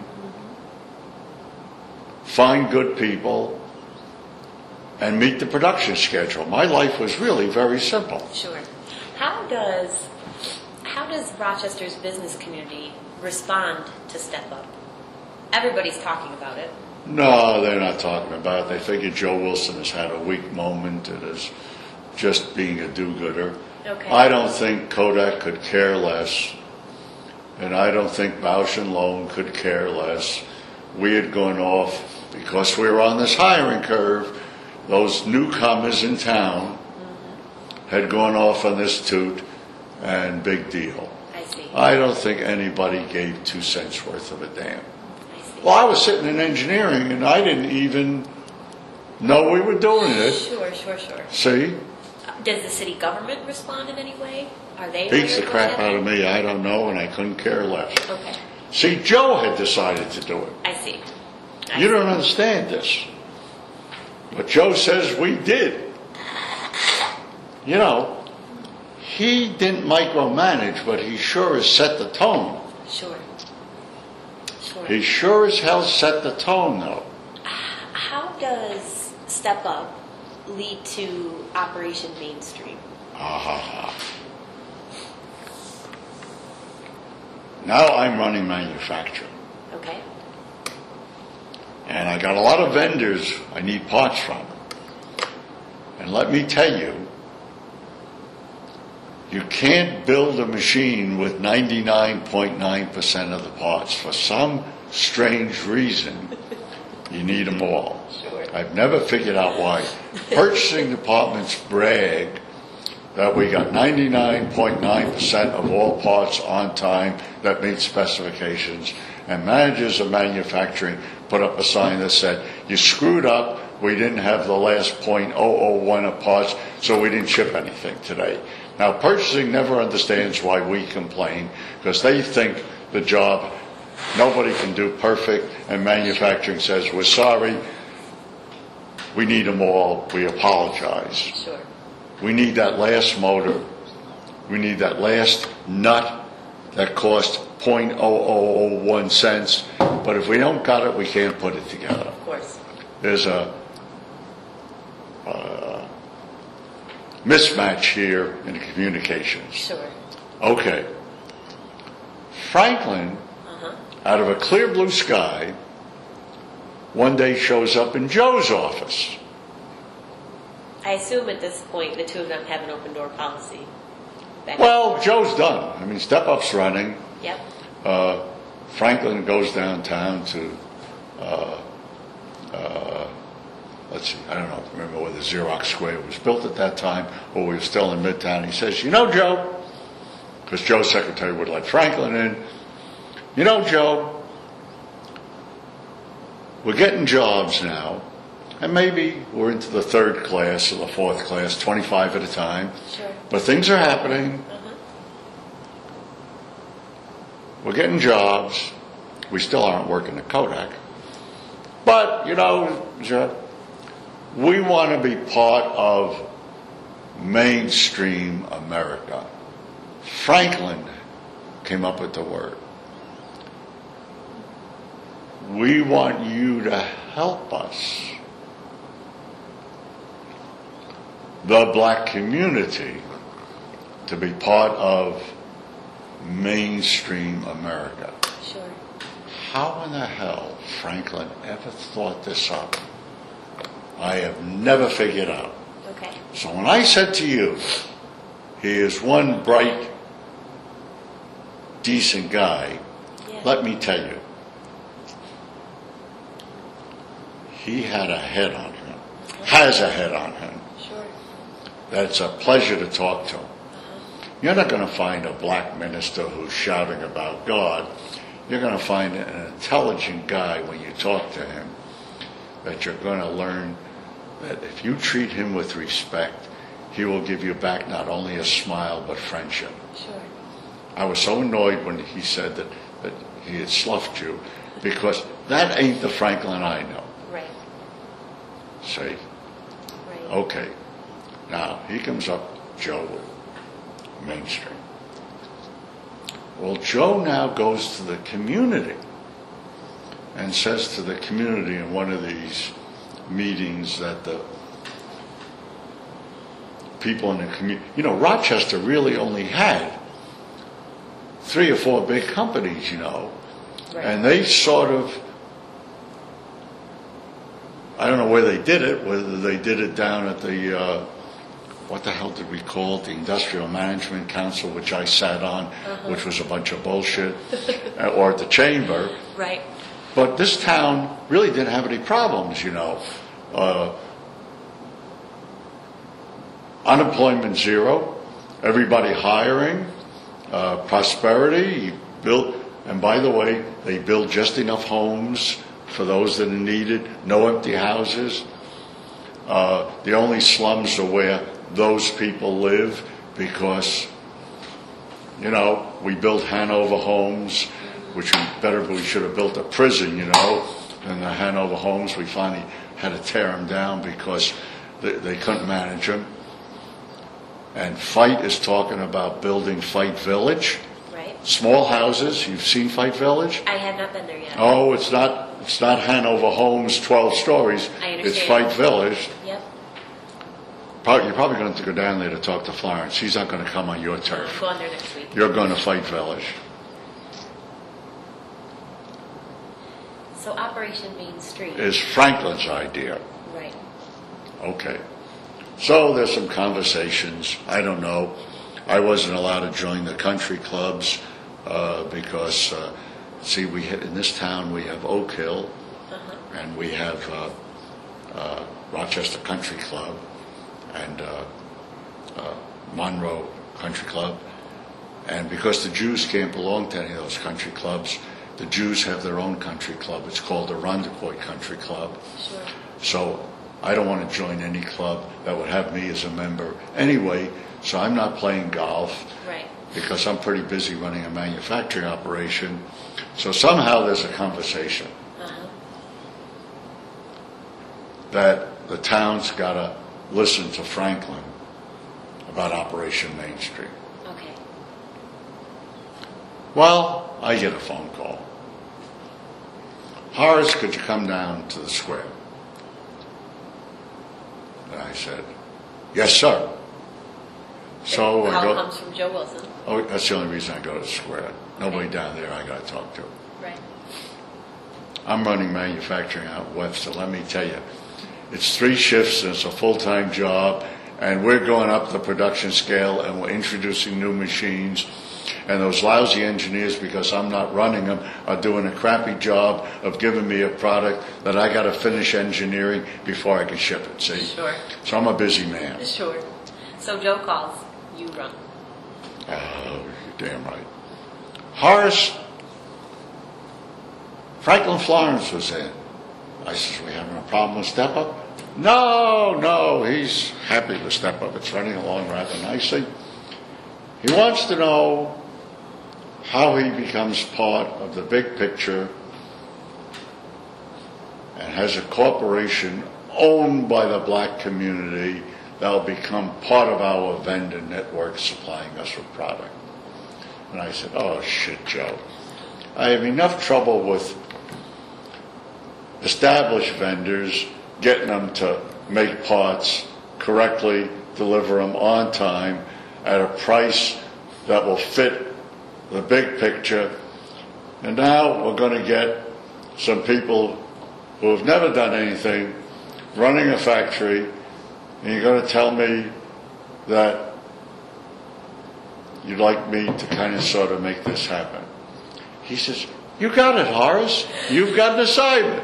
find good people, and meet the production schedule. My life was really very simple. Sure. How does how does Rochester's business community respond to Step Up? Everybody's talking about it. No, they're not talking about it. They figure Joe Wilson has had a weak moment and is just being a do-gooder. Okay. I don't think Kodak could care less, and I don't think Bausch and Lomb could care less. We had gone off, because we were on this hiring curve, those newcomers in town mm-hmm. had gone off on this toot, and big deal. I see. I don't think anybody gave two cents worth of a damn. I see. Well, I was sitting in engineering, and I didn't even know we were doing it. Sure, sure, sure. See? Does the city government respond in any way? Are they? Beats the aware of crap what's out of happening? me. I don't know, and I couldn't care less. Okay. See, Joe had decided to do it. I see. I You see. don't understand this. But Joe says we did. You know, he didn't micromanage, but he sure as set the tone. Sure. Sure. He sure as hell set the tone, though. How does Step Up lead to Operation Mainstream? Ah, ha, ha. Now I'm running manufacturing. Okay. And I got a lot of vendors I need parts from. And let me tell you, you can't build a machine with ninety-nine point nine percent of the parts. For some strange reason, you need them all. Sure. I've never figured out why. Purchasing departments brag that we got ninety-nine point nine percent of all parts on time that meet specifications, and managers of manufacturing put up a sign that said, you screwed up, we didn't have the last zero point zero zero one of parts, so we didn't ship anything today. Now, purchasing never understands why we complain, because they think the job nobody can do perfect, and manufacturing says, we're sorry, we need them all, we apologize. Sure. We need that last motor, we need that last nut that cost zero point zero zero zero one cents, but if we don't got it, we can't put it together. Of course. There's a uh, mismatch here in the communications. Sure. Okay. Franklin, Uh-huh. out of a clear blue sky, one day shows up in Joe's office. I assume at this point the two of them have an open door policy. Back Well, Joe's done. I mean, Step Up's running. Yep. Uh, Franklin goes downtown to, uh, uh, let's see, I don't know, remember whether Xerox Square was built at that time or we were still in Midtown. He says, you know, Joe, because Joe's secretary would let Franklin in, you know, Joe, we're getting jobs now, and maybe we're into the third class or the fourth class, twenty-five at a time, Sure. but things are happening. Uh-huh. We're getting jobs. We still aren't working at Kodak. But, you know, Joe, we want to be part of mainstream America. Franklin came up with the word. We want you to help us, the black community, to be part of mainstream America. Sure. How in the hell Franklin ever thought this up, I have never figured out. Okay. So when I said to you, he is one bright, decent guy, Yeah. let me tell you, he had a head on him, has a head on him, Sure. that it's a pleasure to talk to. You're not going to find a black minister who's shouting about God. You're going to find an intelligent guy when you talk to him, that you're going to learn that if you treat him with respect, he will give you back not only a smile, but friendship. Sure. I was so annoyed when he said that, that he had sloughed you, because that ain't the Franklin I know. Right. See? Right. Okay. Now, he comes up, Joe, Main Street. Well, Joe now goes to the community and says to the community in one of these meetings that the people in the community, you know, Rochester really only had three or four big companies, you know, right. And they sort of, I don't know where they did it, whether they did it down at the, uh, what the hell did we call it, the Industrial Management Council, which I sat on, uh-huh. which was a bunch of bullshit, or at the chamber. Right. But this town really didn't have any problems, you know. Uh, unemployment zero, everybody hiring, uh, prosperity, built, and by the way, they build just enough homes for those that are needed, no empty houses. Uh, the only slums are where those people live because, you know, we built Hanover homes, which we better, we should have built a prison, you know, and the Hanover homes, we finally had to tear them down because they, they couldn't manage them. And Fight is talking about building Fight Village. Right. Small houses. You've seen Fight Village? I have not been there yet. Oh, it's not it's not Hanover Homes, twelve stories. I understand. It's Fight Village. Yep. Probably, you're probably going to have to go down there to talk to Florence. She's not going to come on your turf. I'm going there next week. You're going to Fight Village. So Operation Main Street is Franklin's idea. Right. Okay. So there's some conversations. I don't know. I wasn't allowed to join the country clubs uh, because, uh, see, we ha- in this town we have Oak Hill, uh-huh. and we have uh, uh, Rochester Country Club, and uh, uh, Monroe Country Club. And because the Jews can't belong to any of those country clubs, the Jews have their own country club. It's called the Rondequoit Country Club. Sure. So I don't want to join any club that would have me as a member anyway, so I'm not playing golf. Right. Because I'm pretty busy running a manufacturing operation. So somehow there's a conversation uh-huh. that the town's got to listen to Franklin about Operation Main Street. Okay. Well, I get a phone call. Horace, could you come down to the square? And I said, yes, sir. So How I go, comes from Joe Wilson. Oh, that's the only reason I go to the square. Nobody okay. down there I got to talk to. Right. I'm running manufacturing out west, so let me tell you, it's three shifts and it's a full-time job, and we're going up the production scale and we're introducing new machines. And those lousy engineers, because I'm not running them, are doing a crappy job of giving me a product that I got to finish engineering before I can ship it, see? Sure. So I'm a busy man. Sure. So Joe calls, you run. Oh, you're damn right. Horace, Franklin Florence was in. I says, we having a problem with Step Up? No, no, he's happy with Step Up. It's running along rather nicely. He wants to know how he becomes part of the big picture and has a corporation owned by the black community that will become part of our vendor network supplying us with product. And I said, oh, shit, Joe. I have enough trouble with established vendors, getting them to make parts correctly, deliver them on time, at a price that will fit the big picture. And now we're going to get some people who have never done anything running a factory, and you're going to tell me that you'd like me to kind of sort of make this happen. He says, you got it, Horace. You've got an assignment.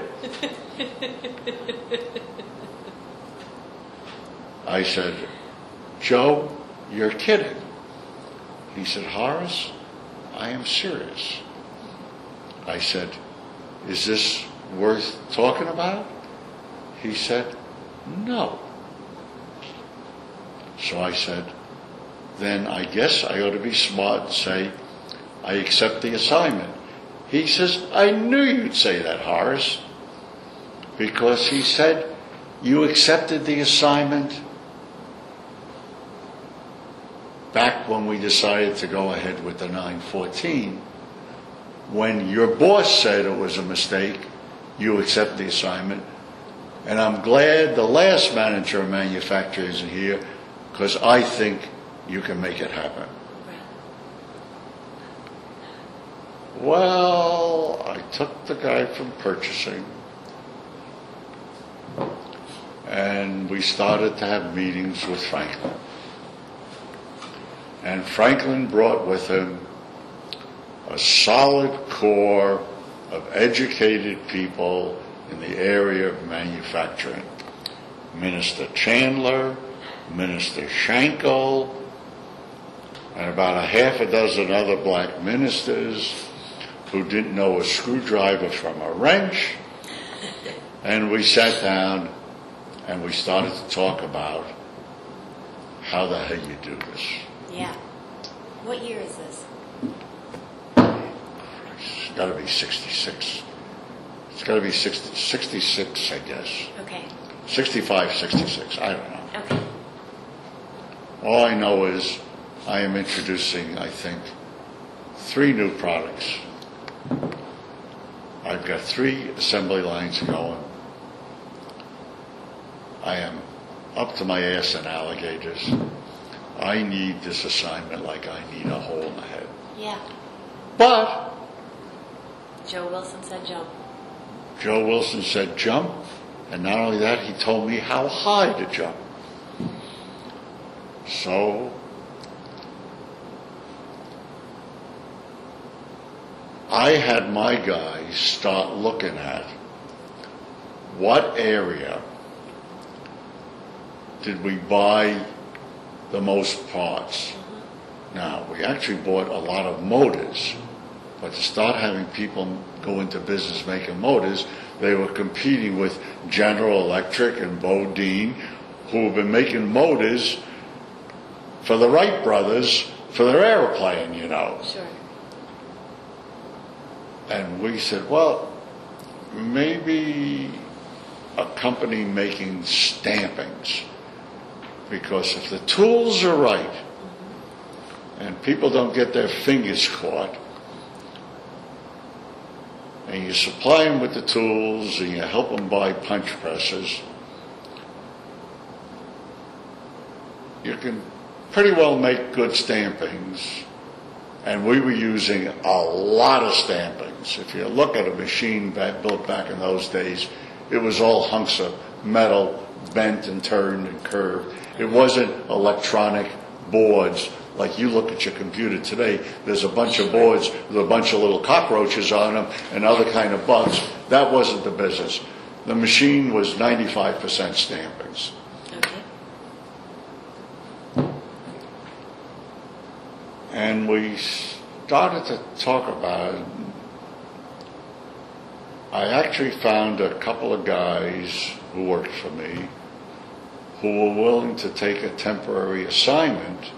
I said, Joe, you're kidding. He said, Horace, I am serious. I said, is this worth talking about? He said, no. So I said, then I guess I ought to be smart and say, I accept the assignment. He says, I knew you'd say that, Horace, because he said, you accepted the assignment back when we decided to go ahead with the nine fourteen, when your boss said it was a mistake, you accept the assignment. And I'm glad the last manager of manufacturing isn't here, because I think you can make it happen. Well, I took the guy from purchasing, and we started to have meetings with Franklin. And Franklin brought with him a solid core of educated people in the area of manufacturing. Minister Chandler, Minister Schenkel, and about a half a dozen other black ministers who didn't know a screwdriver from a wrench. And we sat down and we started to talk about how the hell you do this. Yeah. What year is this? It's got to be sixty-six. It's got to be sixty, sixty-six, I guess. Okay. sixty-five, sixty-six, I don't know. Okay. All I know is I am introducing, I think, three new products. I've got three assembly lines going. I am up to my ass in alligators. I need this assignment like I need a hole in the head. Yeah. But Joe Wilson said jump. Joe Wilson said jump, and not only that, he told me how high to jump. So I had my guys start looking at what area did we buy the most parts. Mm-hmm. Now, we actually bought a lot of motors, but to start having people go into business making motors, they were competing with General Electric and Bodine, who have been making motors for the Wright brothers for their airplane, you know. Sure. And we said, well, maybe a company making stampings. Because if the tools are right, and people don't get their fingers caught, and you supply them with the tools, and you help them buy punch presses, you can pretty well make good stampings. And we were using a lot of stampings. If you look at a machine back, built back in those days, it was all hunks of metal, bent and turned and curved. It wasn't electronic boards like you look at your computer today. There's a bunch of boards with a bunch of little cockroaches on them and other kind of bugs. That wasn't the business. The machine was ninety-five percent stampings. Okay. And we started to talk about it. I actually found a couple of guys who worked for me who were willing to take a temporary assignment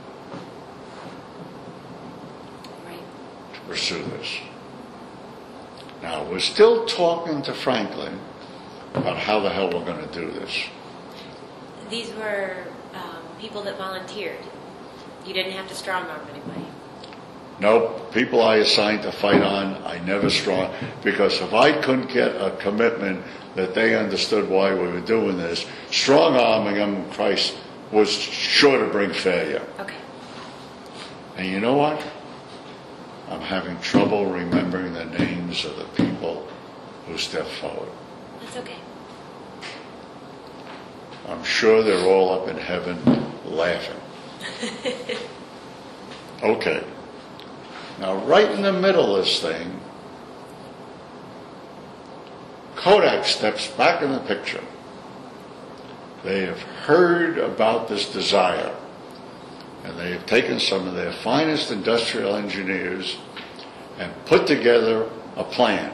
Right. to pursue this. Now, we're still talking to Franklin about how the hell we're going to do this. These were um, people that volunteered. You didn't have to strong arm anybody. Nope, people I assigned to fight on, I never strong, because if I couldn't get a commitment that they understood why we were doing this, strong arming them, Christ, was sure to bring failure. Okay. And you know what? I'm having trouble remembering the names of the people who stepped forward. That's okay. I'm sure they're all up in heaven laughing. Okay. Now, right in the middle of this thing, Kodak steps back in the picture. They have heard about this desire, and they have taken some of their finest industrial engineers and put together a plan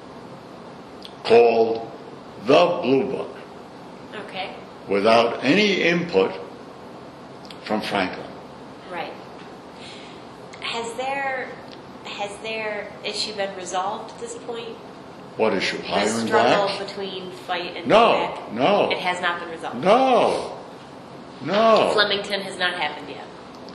called the Blue Book, Okay. without any input from Franklin. Right. Has their has their issue been resolved at this point? What issue? The Hiring struggle blacks? between fight and No, Kodak? no. It has not been resolved. No. No. Flemington has not happened yet.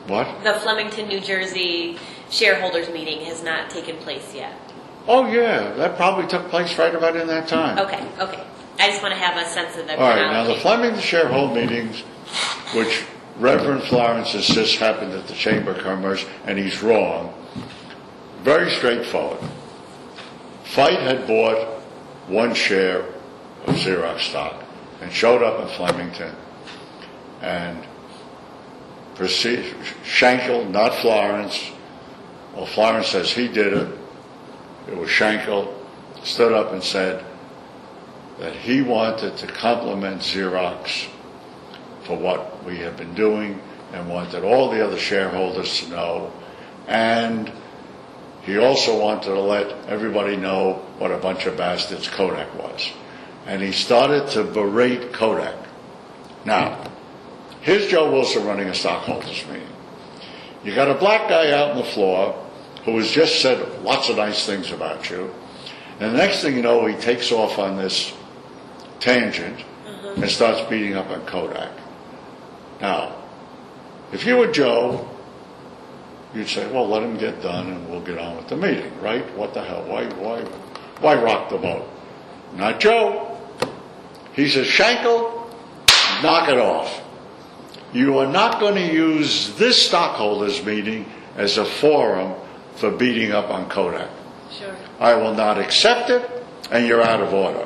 What? The Flemington, New Jersey shareholders meeting has not taken place yet. Oh, yeah. That probably took place right about in that time. Okay, okay. I just want to have a sense of the All right. Now, the chronology. Flemington shareholder meetings, which Reverend Florence insists happened at the Chamber of Commerce, and he's wrong, very straightforward. Fight had bought one share of Xerox stock and showed up in Flemington, and proceed, Schenkel, not Florence. Well, Florence says he did it. It was Schenkel, stood up and said that he wanted to compliment Xerox for what we have been doing and wanted all the other shareholders to know. And he also wanted to let everybody know what a bunch of bastards Kodak was. And he started to berate Kodak. Now, here's Joe Wilson running a stockholders meeting. You got a black guy out on the floor who has just said lots of nice things about you. And the next thing you know, he takes off on this tangent uh-huh. and starts beating up on Kodak. Now, if you were Joe, you'd say, well, let him get done and we'll get on with the meeting, right? What the hell? Why, why, why rock the boat? Not Joe. He says, Schenkel, knock it off. You are not going to use this stockholders meeting as a forum for beating up on Kodak. Sure. I will not accept it, and you're out of order.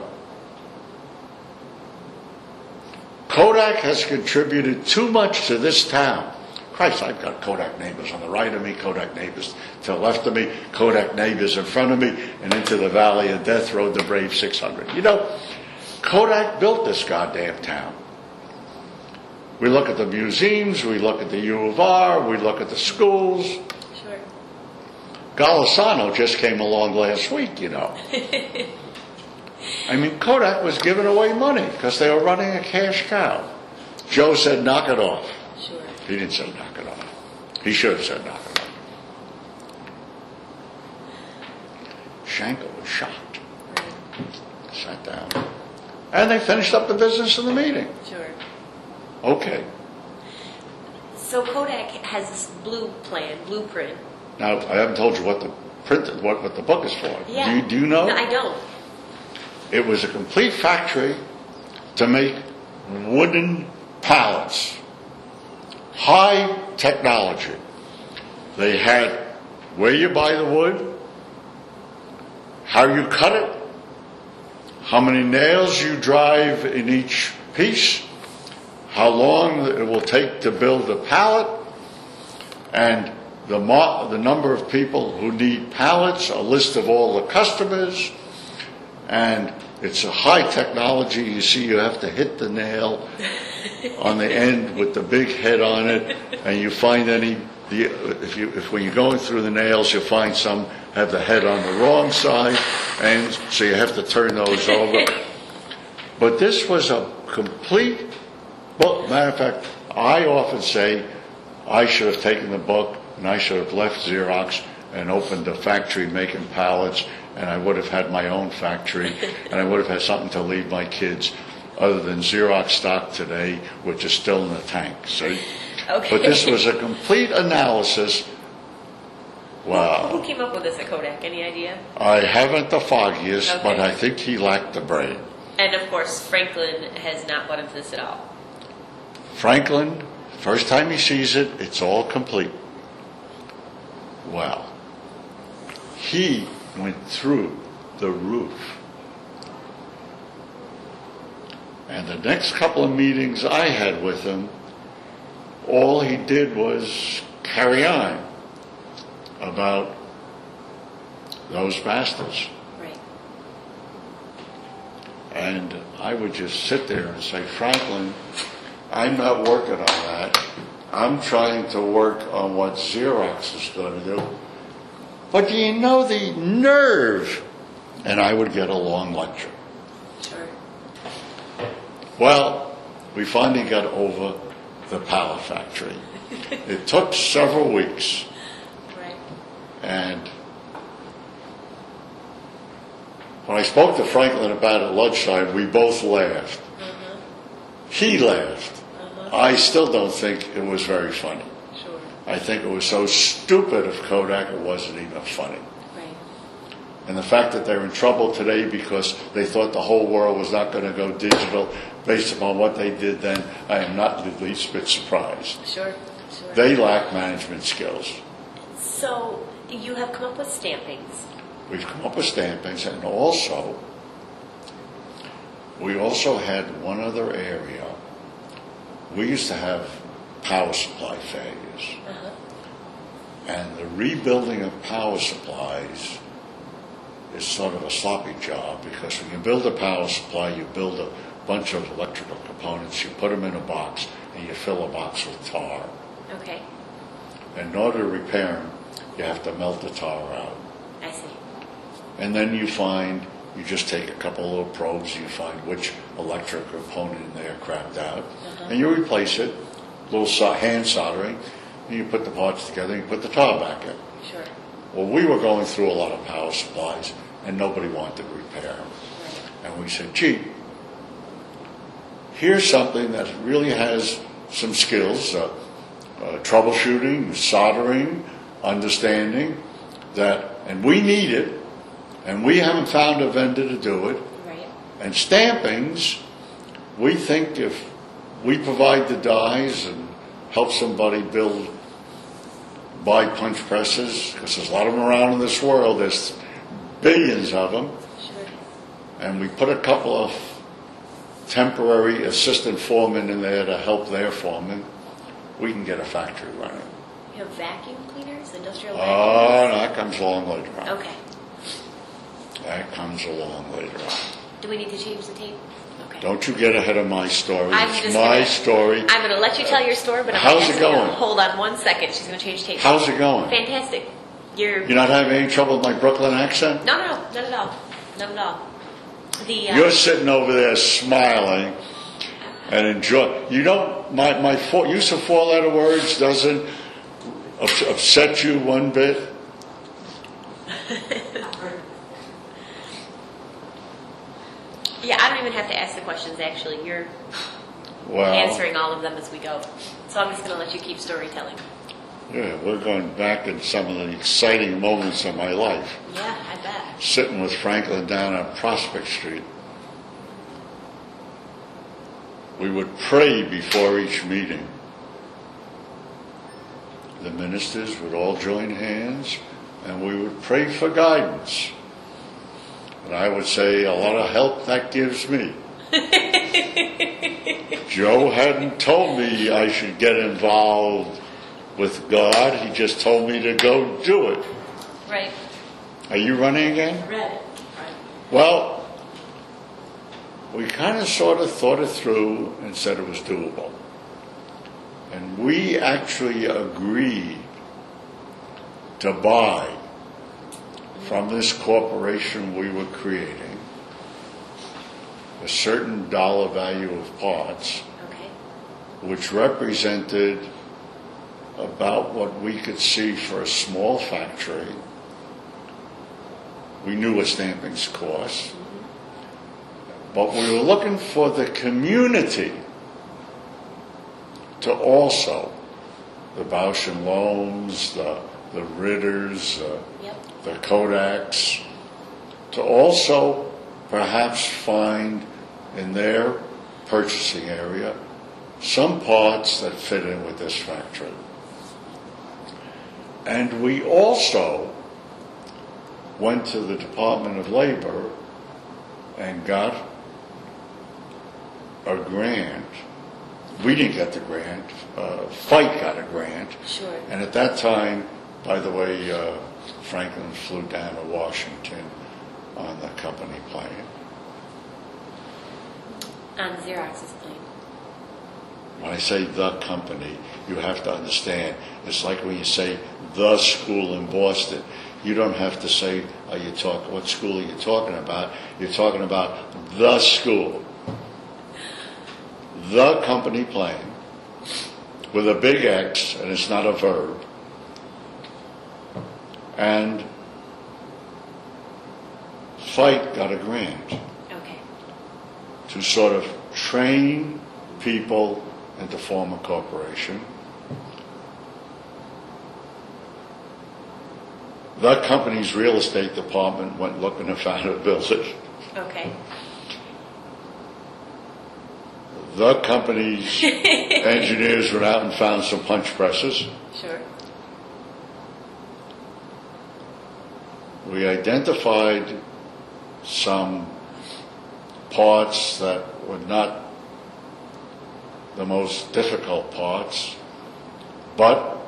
Kodak has contributed too much to this town. Christ, I've got Kodak neighbors on the right of me, Kodak neighbors to the left of me, Kodak neighbors in front of me, and into the valley of death rode the brave six hundred. You know, Kodak built this goddamn town. We look at the museums, we look at the U of R, we look at the schools. Sure. Golisano just came along last week, you know. I mean, Kodak was giving away money because they were running a cash cow. Joe said, knock it off. Sure. He didn't say knock it off. He should have said knock it off. Schenkel was shocked. Right. Sat down. And they finished up the business of the meeting. Sure. Okay. So Kodak has this blue plan, blueprint. Now, I haven't told you what the print, what, what the book is for. Yeah. Do you, do you know? No, I don't. It was a complete factory to make wooden pallets. High technology. They had where you buy the wood, how you cut it, how many nails you drive in each piece, how long it will take to build a pallet, and the, mo- the number of people who need pallets, a list of all the customers, and it's a high technology. You see, you have to hit the nail on the end with the big head on it, and you find any, the, if you, if when you're going through the nails, you'll find some have the head on the wrong side, and so you have to turn those over. But this was a complete book. Matter of fact, I often say I should have taken the book and I should have left Xerox and opened a factory making pallets, and I would have had my own factory, and I would have had something to leave my kids other than Xerox stock today, which is still in the tank. See? Okay. But this was a complete analysis. Wow. Who came up with this at Kodak? Any idea? I haven't the foggiest, Okay. but I think he lacked the brain. And of course, Franklin has not wanted this at all. Franklin, first time he sees it, it's all complete. Well, he went through the roof. And the next couple of meetings I had with him, all he did was carry on about those bastards. Right. And I would just sit there and say, Franklin, I'm not working on that. I'm trying to work on what Xerox is going to do. But do you know the nerve? And I would get a long lecture. Sure. Well, we finally got over the pallet factory. It took several weeks. Right. And when I spoke to Franklin about it at lunchtime, we both laughed. Uh-huh. He laughed. Uh-huh. I still don't think it was very funny. Sure. I think it was so stupid of Kodak it wasn't even funny. Right. And the fact that they're in trouble today because they thought the whole world was not going to go digital based upon what they did then, I am not the least bit surprised. Sure, sure. They lack management skills. So you have come up with stampings. We've come up with stampings, and also, we also had one other area. We used to have power supply failures. Uh-huh. And the rebuilding of power supplies is sort of a sloppy job, because when you build a power supply, you build a bunch of electrical components, you put them in a box, and you fill a box with tar. Okay. In order to repair them, you have to melt the tar out. I see. And then you find, you just take a couple of little probes, you find which electric component in there crapped out, uh-huh. and you replace it, little so- hand soldering, and you put the parts together and you put the tar back in. Sure. Well, we were going through a lot of power supplies, and nobody wanted to repair them. Right. And we said, gee, here's something that really has some skills, uh, uh, troubleshooting, soldering, understanding, that, and we need it, and we haven't found a vendor to do it. Right. And stampings, we think if we provide the dies and help somebody build, buy punch presses, because there's a lot of them around in this world, there's billions of them, Sure. and we put a couple of temporary assistant foremen in there to help their foremen, we can get a factory running. You have vacuum cleaners, industrial Oh, vacuum no, that comes along later on. Okay. That comes along later on. Do we need to change the tape? Okay. Don't you get ahead of my story. I'm It's just my gonna- story. I'm going to let you tell your story, but I'm How's gonna it ask you to going? hold on one second. She's going to change tape. How's it going? Fantastic. You're You're not having any trouble with my Brooklyn accent? no, no, no, not at all, not at all. The uh, You're sitting over there smiling and enjoy. You don't, my, my four, use of four-letter words doesn't ups- upset you one bit? yeah, I don't even have to ask the questions. Actually, you're Well, answering all of them as we go. So I'm just going to let you keep storytelling. yeah, we're going back in some of the exciting moments of my life. Yeah, I bet. Sitting with Franklin down on Prospect Street. We would pray before each meeting. The ministers would all join hands, and we would pray for guidance. And I would say, a lot of help that gives me. Joe hadn't told me I should get involved with God. He just told me to go do it. Right. Are you running again? Read it. Well, we kind of sort of thought it through and said it was doable. And we actually agreed to buy from this corporation we were creating a certain dollar value of parts, Okay. which represented about what we could see for a small factory. We knew what stampings cost. But we were looking for the community to also, the Bausch and Lombs, the, the Ritters, uh, Yep. the Kodaks, to also perhaps find in their purchasing area some parts that fit in with this factory. And we also went to the Department of Labor and got a grant. We didn't get the grant. Uh, Fight got a grant. Sure. And at that time, by the way, uh, Franklin flew down to Washington on the company plane. On Xerox's plane. When I say the company, you have to understand, it's like when you say the school in Boston. You don't have to say, are you talk, what school are you talking about? You're talking about the school. The company plane with a big X, and it's not a verb. And Fight got a grant Okay. to sort of train people and to form a corporation. the company's real estate department went looking and found a building. Okay. The company's engineers went out and found some punch presses. Sure. We identified some parts that were not the most difficult parts, but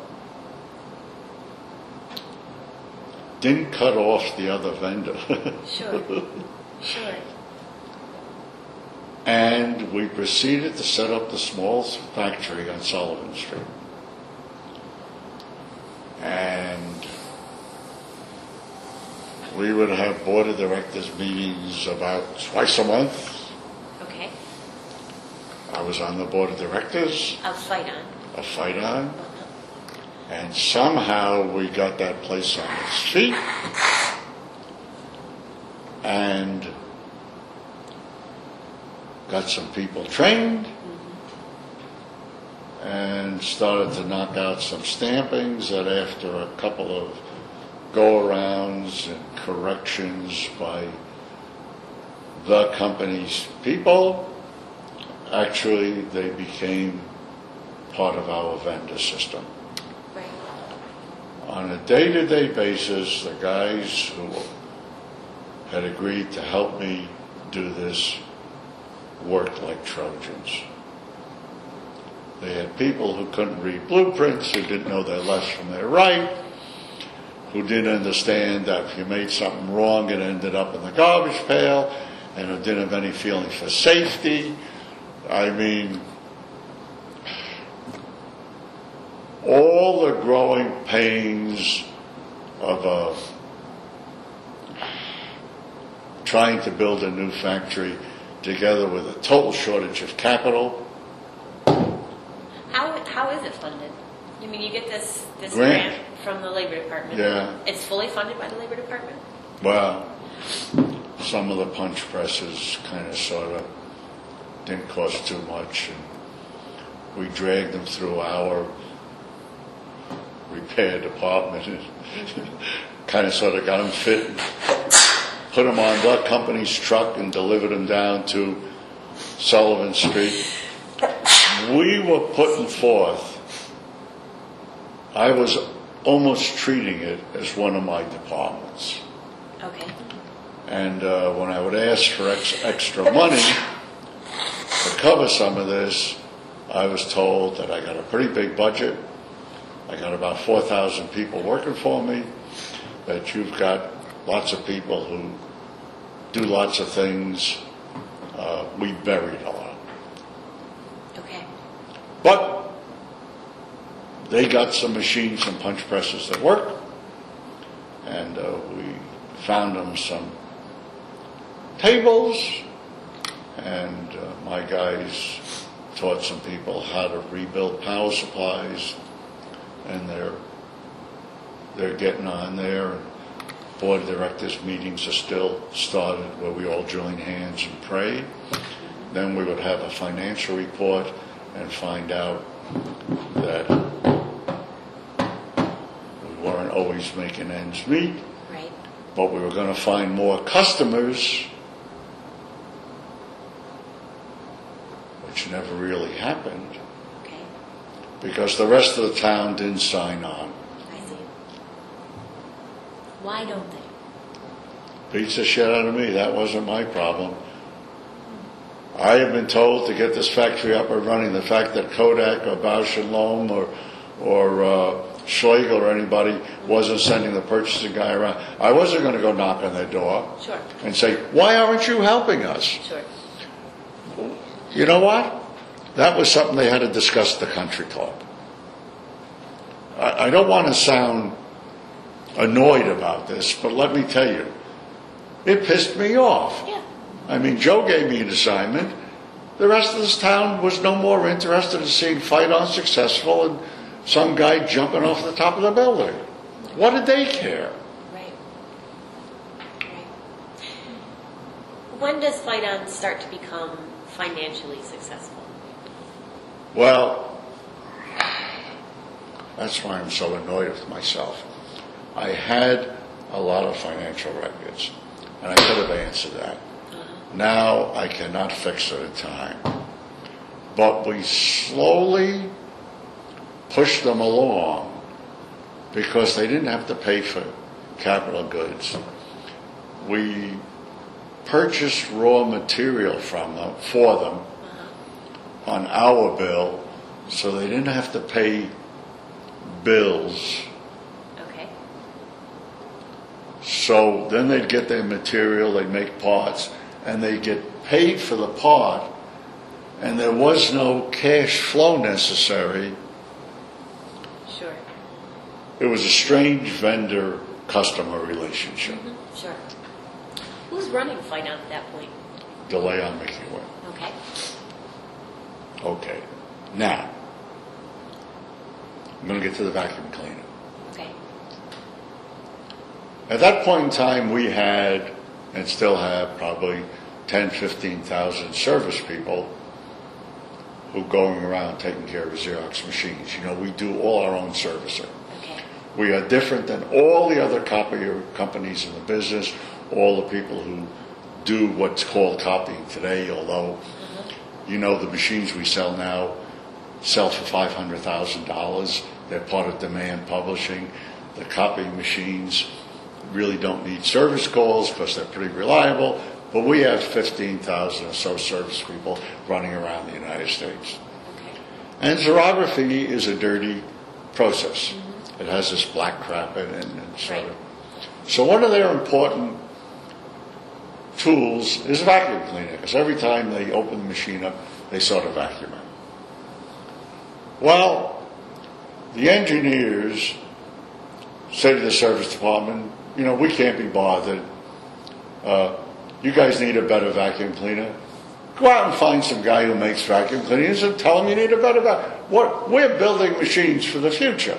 didn't cut off the other vendor. Sure. Sure. And we proceeded to set up the small factory on Sullivan Street. And we would have board of directors meetings about twice a month. Okay. I was on the board of directors Of Fight-On. of Fight-On. And somehow we got that place on its feet. And got some people trained. Mm-hmm. And started to knock out some stampings that after a couple of go-arounds and corrections by the company's people, actually they became part of our vendor system. Right. On a day-to-day basis, the guys who had agreed to help me do this worked like Trojans. They had people who couldn't read blueprints, who didn't know their left from their right, who didn't understand that if you made something wrong, it ended up in the garbage pail, and who didn't have any feeling for safety. I mean, all the growing pains of uh, trying to build a new factory, together with a total shortage of capital. How how is it funded? You mean you get this this Grant. grant from the Labor Department? Yeah. It's fully funded by the Labor Department? Well, some of the punch presses kind of sort of didn't cost too much, and we dragged them through our repair department and kind of sort of got them fit, put them on the company's truck and delivered them down to Sullivan Street. We were putting forth, I was almost treating it as one of my departments. Okay. And uh, when I would ask for ex- extra money to cover some of this, I was told that I got a pretty big budget. I got about four thousand people working for me, that you've got lots of people who do lots of things. Uh, we buried a lot. Okay. But they got some machines, some punch presses that work, and uh, we found them some tables, and uh, my guys taught some people how to rebuild power supplies, and they're they're getting on there. Board of directors meetings are still started where we all join hands and pray. Then we would have a financial report and find out that we weren't always making ends meet, Right. but we were going to find more customers, which never really happened Okay. because the rest of the town didn't sign on. I see. Why don't they? Beats the shit out of me. That wasn't my problem. I have been told to get this factory up and running. The fact that Kodak or Bausch and Lomb or or uh, Schlegel or anybody wasn't sending the purchasing guy around, I wasn't going to go knock on their door Sure. and say, "Why aren't you helping us?" Sure. You know what? That was something they had to discuss at the country club. I, I don't want to sound annoyed about this, but let me tell you, it pissed me off. Yeah. I mean, Joe gave me an assignment. The rest of this town was no more interested in seeing Fight-On successful and some guy jumping off the top of the building. What did they care? Right. Right. When does Fight-On start to become financially successful? Well, that's why I'm so annoyed with myself. I had a lot of financial records. And I could have answered that. Now I cannot fix it in time. But we slowly pushed them along because they didn't have to pay for capital goods. We purchased raw material from them, for them, on our bill, so they didn't have to pay bills. Okay. So then they'd get their material, they'd make parts, and they'd get paid for the part, and there was no cash flow necessary. Sure. It was a strange vendor-customer relationship. Mm-hmm. Sure. Who's running Fight On at that point? Delay on making it. Okay. Okay. Now, I'm going to get to the vacuum cleaner. Okay. At that point in time, we had, and still have, probably ten, fifteen thousand service people who going around taking care of Xerox machines. You know, we do all our own servicing. Okay. We are different than all the other copier companies in the business, all the people who do what's called copying today, although, mm-hmm. you know, the machines we sell now sell for five hundred thousand dollars. They're part of Demand Publishing. The copying machines really don't need service calls because they're pretty reliable, but we have fifteen thousand or so service people running around the United States. Okay. And xerography is a dirty process. Mm-hmm. It has this black crap in it. And sort right. of. So one of their important tools is vacuum cleaner, because every time they open the machine up, they sort of vacuum it. Well, the engineers say to the service department, you know, we can't be bothered. Uh, you guys need a better vacuum cleaner. Go out and find some guy who makes vacuum cleaners and tell him you need a better vacuum. What, we're building machines for the future.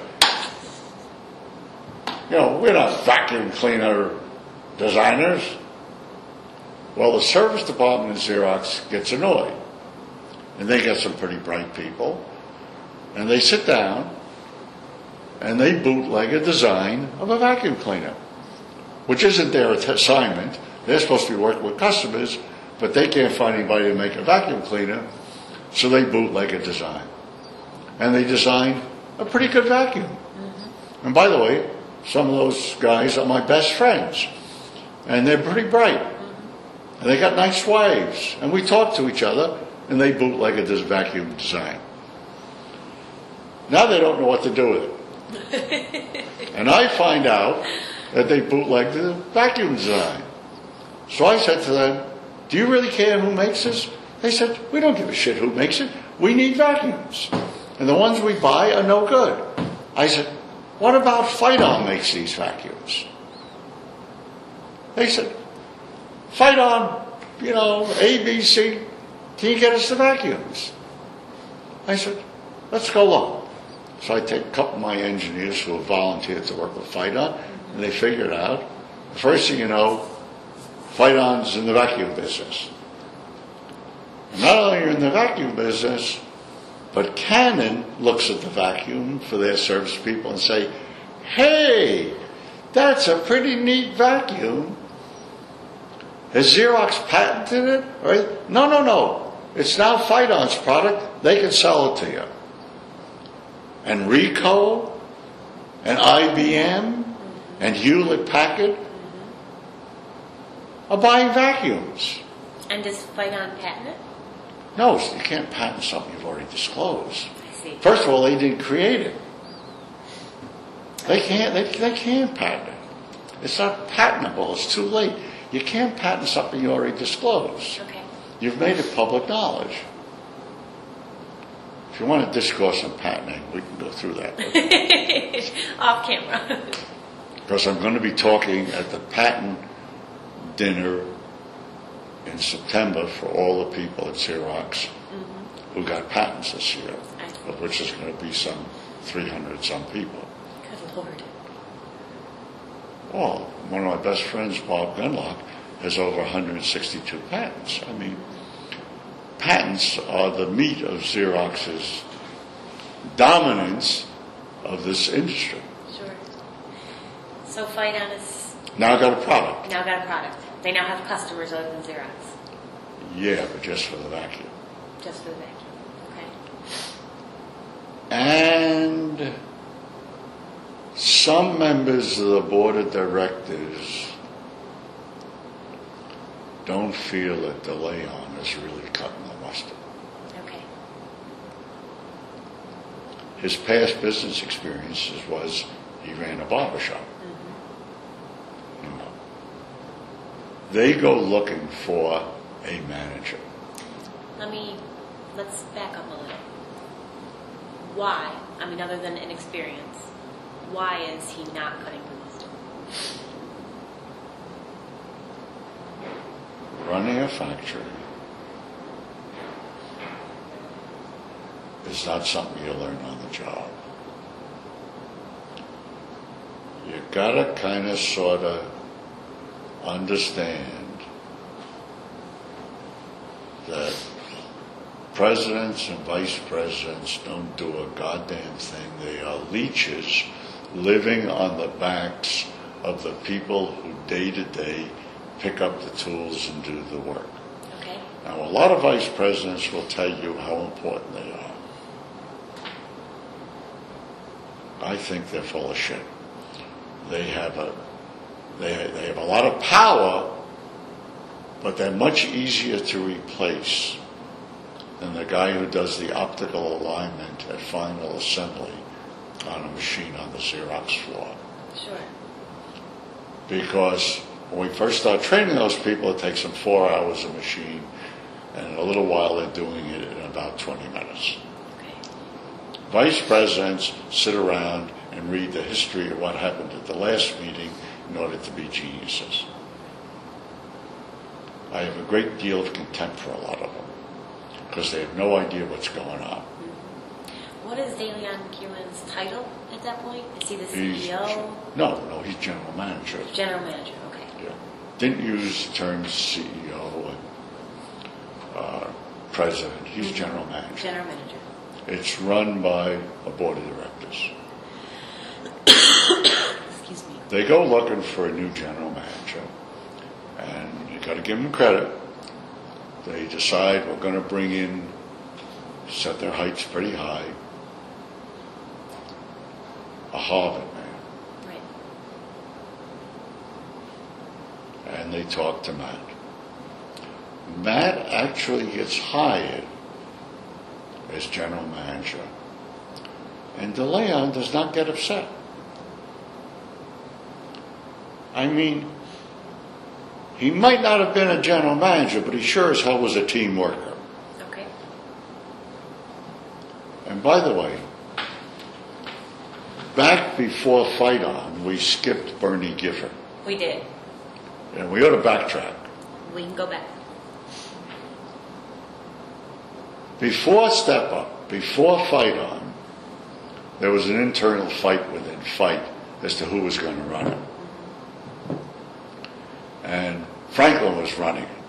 You know, we're not vacuum cleaner designers. Well, the service department at Xerox gets annoyed. And they get some pretty bright people. And they sit down and they bootleg a design of a vacuum cleaner, which isn't their assignment. They're supposed to be working with customers, but they can't find anybody to make a vacuum cleaner, so they bootleg a design. And they design a pretty good vacuum. Mm-hmm. And by the way, some of those guys are my best friends. And they're pretty bright. Mm-hmm. And they got nice wives. And we talk to each other, and they bootleg this vacuum design. Now they don't know what to do with it. And I find out that they bootlegged the vacuum design. So I said to them, do you really care who makes this? They said, we don't give a shit who makes it. We need vacuums. And the ones we buy are no good. I said, what about Fight On makes these vacuums? They said, Fight On, you know, A, B, C, can you get us the vacuums? I said, let's go look. So I take a couple of my engineers who have volunteered to work with Fight On, and they figure it out. The first thing you know, Fight On's in the vacuum business. And not only are you in the vacuum business, but Canon looks at the vacuum for their service people and say, hey, that's a pretty neat vacuum. Has Xerox patented it? Right? No, no, no. It's now Fight On's product. They can sell it to you. And Ricoh, and I B M, and Hewlett Packard are buying vacuums. And does Fight On patent it? No, you can't patent something you've already disclosed. I see. First of all, they didn't create it. They can't. They, they can't patent it. It's not patentable. It's too late. You can't patent something you already disclosed. Okay. You've made it public knowledge. If you want to discourse on patenting, we can go through that. Off camera. Because I'm going to be talking at the patent dinner in September for all the people at Xerox mm-hmm. who got patents this year, of which is going to be some three hundred some people. Good Lord. Well, one of my best friends, Bob Gunlock, has over one hundred sixty-two patents. I mean, patents are the meat of Xerox's dominance of this industry. Sure. So Fight On is Now I got a product. Now got a product. They now have customers other than Xerox. Yeah, but just for the vacuum. Just for the vacuum. Okay. And some members of the board of directors don't feel that DeLeon is really cutting the mustard. Okay. His past business experiences was he ran a barbershop. Mm-hmm. You know. They go looking for a manager. Let me, let's back up a little. Why, I mean, other than inexperience, why is he not cutting the mustard? Running a factory is not something you learn on the job. You gotta kind of sort of understand that presidents and vice presidents don't do a goddamn thing. They are leeches living on the backs of the people who day to day pick up the tools and do the work. Okay. Now, a lot of vice presidents will tell you how important they are. I think they're full of shit. They have a they they have a lot of power, but they're much easier to replace than the guy who does the optical alignment at final assembly on a machine on the Xerox floor. Sure. Because when we first start training those people, it takes them four hours a machine, and in a little while they're doing it in about twenty minutes. Okay. Vice presidents sit around and read the history of what happened at the last meeting in order to be geniuses. I have a great deal of contempt for a lot of them because they have no idea what's going on. Mm-hmm. What is DeLeon McEwen's title at that point? Is he the He's, C E O? No, no, he's general manager. General manager, okay. Yeah. Didn't use the terms C E O and uh, president. He's Mm-hmm. general manager. General manager. It's run by a board of directors. Excuse me. They go looking for a new general manager, and you got to give them credit. They decide we're going to bring in, set their heights pretty high, a Harvard man. Right. And they talk to Matt. Matt actually gets hired as general manager, and DeLeon does not get upset. I mean, he might not have been a general manager, but he sure as hell was a team worker. Okay. And by the way, back before Fight On, we skipped Bernie Gifford. We did. And we ought to backtrack. We can go back. Before Step Up, before Fight On, there was an internal fight within Fight as to who was going to run it. And Franklin was running it.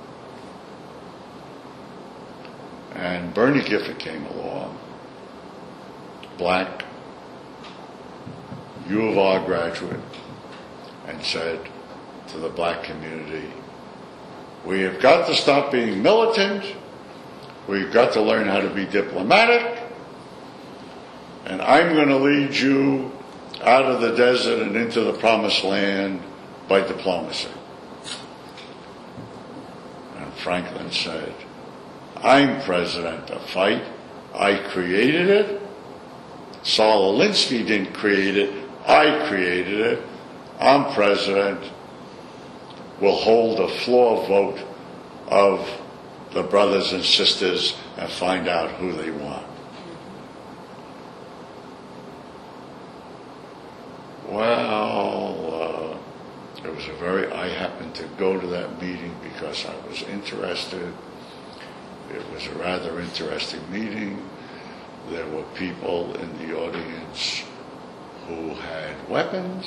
And Bernie Gifford came along, black, U of R graduate, and said to the black community, we have got to stop being militant, we've got to learn how to be diplomatic, and I'm going to lead you out of the desert and into the promised land by diplomacy. And Franklin said, I'm president of Fight. I created it. Saul Alinsky didn't create it. I created it. I'm president. We'll hold a floor vote of the brothers and sisters and find out who they want. Well, uh, it was a very, I happened to go to that meeting because I was interested. It was a rather interesting meeting. There were people in the audience who had weapons.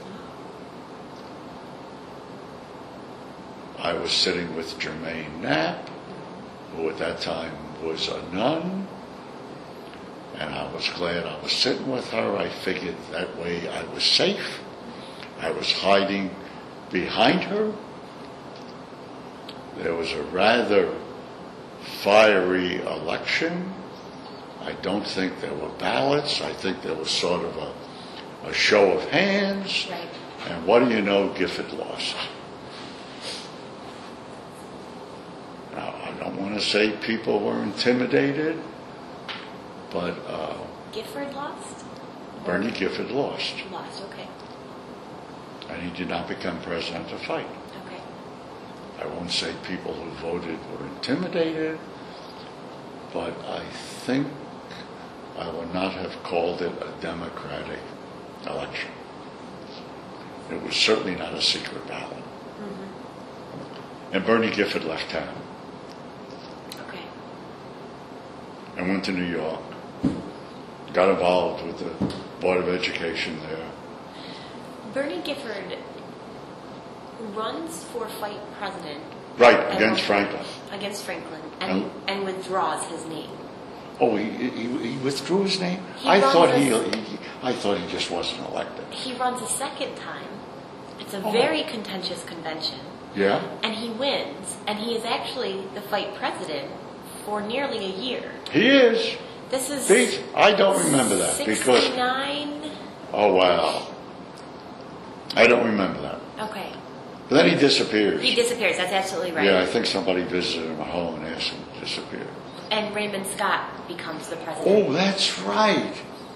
I was sitting with Jermaine Knapp, who at that time was a nun, and I was glad I was sitting with her. I figured that way I was safe. I was hiding behind her. There was a rather fiery election. I don't think there were ballots. I think there was sort of a, a show of hands. Right. And what do you know? Gifford lost. Now, I don't want to say people were intimidated, but uh, Gifford lost? Bernie Gifford lost. Lost, okay. And he did not become president to fight. Okay. I won't say people who voted were intimidated, but I think I would not have called it a democratic election. It was certainly not a secret ballot. Mm-hmm. And Bernie Gifford left town. Okay. And went to New York. Got involved with the Board of Education there. Bernie Gifford runs for fight president. Right, against Franklin. Against Franklin, and, And- and withdraws his name. Oh, he, he, he withdrew his name? He I runs thought as- he, he, I thought he just wasn't elected. He runs a second time. It's a Oh. very contentious convention, Yeah? and he wins, and he is actually the fight president for nearly a year. He is. This is Pete, I don't remember that because, sixty-nine. oh wow. I don't remember that. Okay. But then he disappears. He disappears. That's absolutely right. Yeah, I think somebody visited him at home and asked him to disappear. And Raymond Scott becomes the president. Oh, that's right.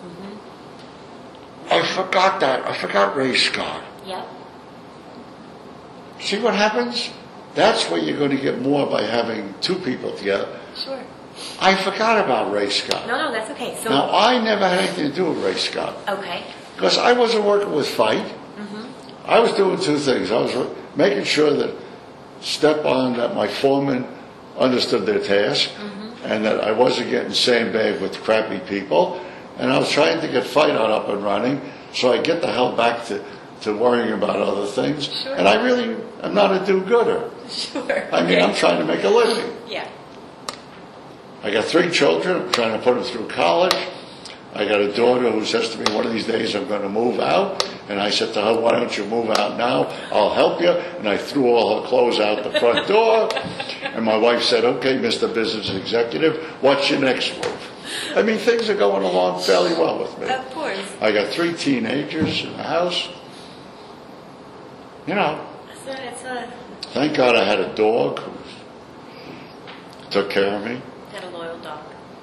I forgot that. I forgot Ray Scott. Yep. See what happens? That's what you're going to get more by having two people together. Sure. I forgot about Ray Scott. No, no, that's okay. So. Now, I never had anything to do with Ray Scott. Okay. Because I wasn't working with Fight. Mm-hmm. I was doing two things. I was making sure that step on that my foreman understood their task, mm-hmm. and that I wasn't getting sandbagged with crappy people, and I was trying to get Fight on up and running so I get the hell back to, to worrying about other things. Sure. And I really am not a do-gooder. Sure. I mean, Okay. I'm trying to make a living. Yeah. I got three children. I'm trying to put them through college. I got a daughter who says to me, one of these days I'm going to move out. And I said to her, why don't you move out now? I'll help you. And I threw all her clothes out the front door. And my wife said, okay, Mister Business Executive, what's your next move? I mean, things are going along fairly well with me. Of course. I got three teenagers in the house. You know, So it's a thank God I had a dog who took care of me. got a loyal dog.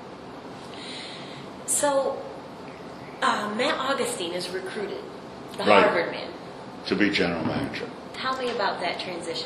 So uh, Matt Augustine is recruited, the Right. Harvard man. To be general manager. Tell me about that transition.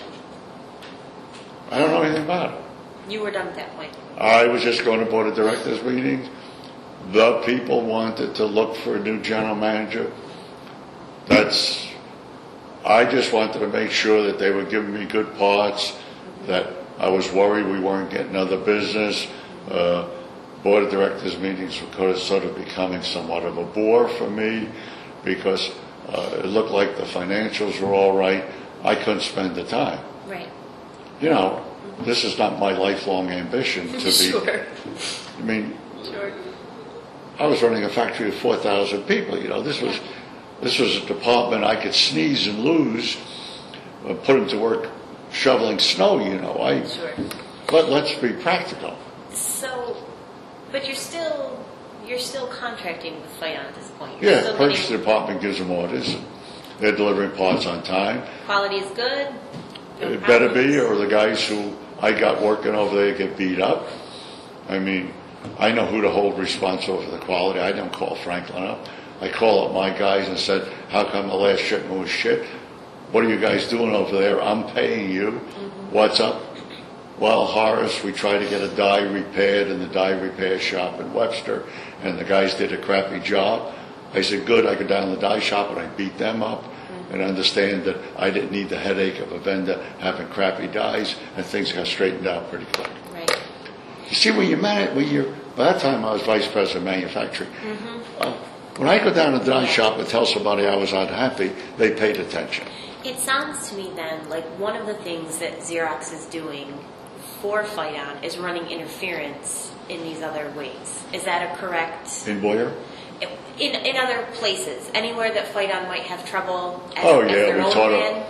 I don't know anything about it. You were done at that point. I was just going to board of directors meetings. The people wanted to look for a new general manager. That's, I just wanted to make sure that they were giving me good parts, that I was worried we weren't getting other business. Uh, board of directors meetings were sort of becoming somewhat of a bore for me because uh, it looked like the financials were all right. I couldn't spend the time. Right. You know, this is not my lifelong ambition to be. Sure. I mean, Sure. I was running a factory of four thousand people. You know, this was this was a department I could sneeze and lose, uh, put them to work shoveling snow. You know, I. Sure. But let's be practical. So, but you're still you're still contracting with Fight at this point. Yeah, You're the still purchase getting- department gives them orders. And they're delivering parts on time. Quality is good. No It better be, problems. or the guys who I got working over there get beat up. I mean, I know who to hold responsible for the quality. I don't call Franklin up. I call up my guys and said, how come the last shipment was shit? What are you guys doing over there? I'm paying you. Mm-hmm. What's up? Well, Horace, we tried to get a die repaired in the die repair shop in Webster, and the guys did a crappy job. I said, good, I go down to the die shop and I beat them up. And understand that I didn't need the headache of a vendor having crappy dies, and things got straightened out pretty quick. Right. You see, when you man when you by that time I was vice president of manufacturing. Mm-hmm. Uh, when I go down to the die shop and tell somebody I was unhappy, they paid attention. It sounds to me then like one of the things that Xerox is doing for Fight On is running interference in these other ways. Is that a correct? In Boyer? In in other places, anywhere that Fight On might have trouble as, Oh as yeah, their we own taught man? them.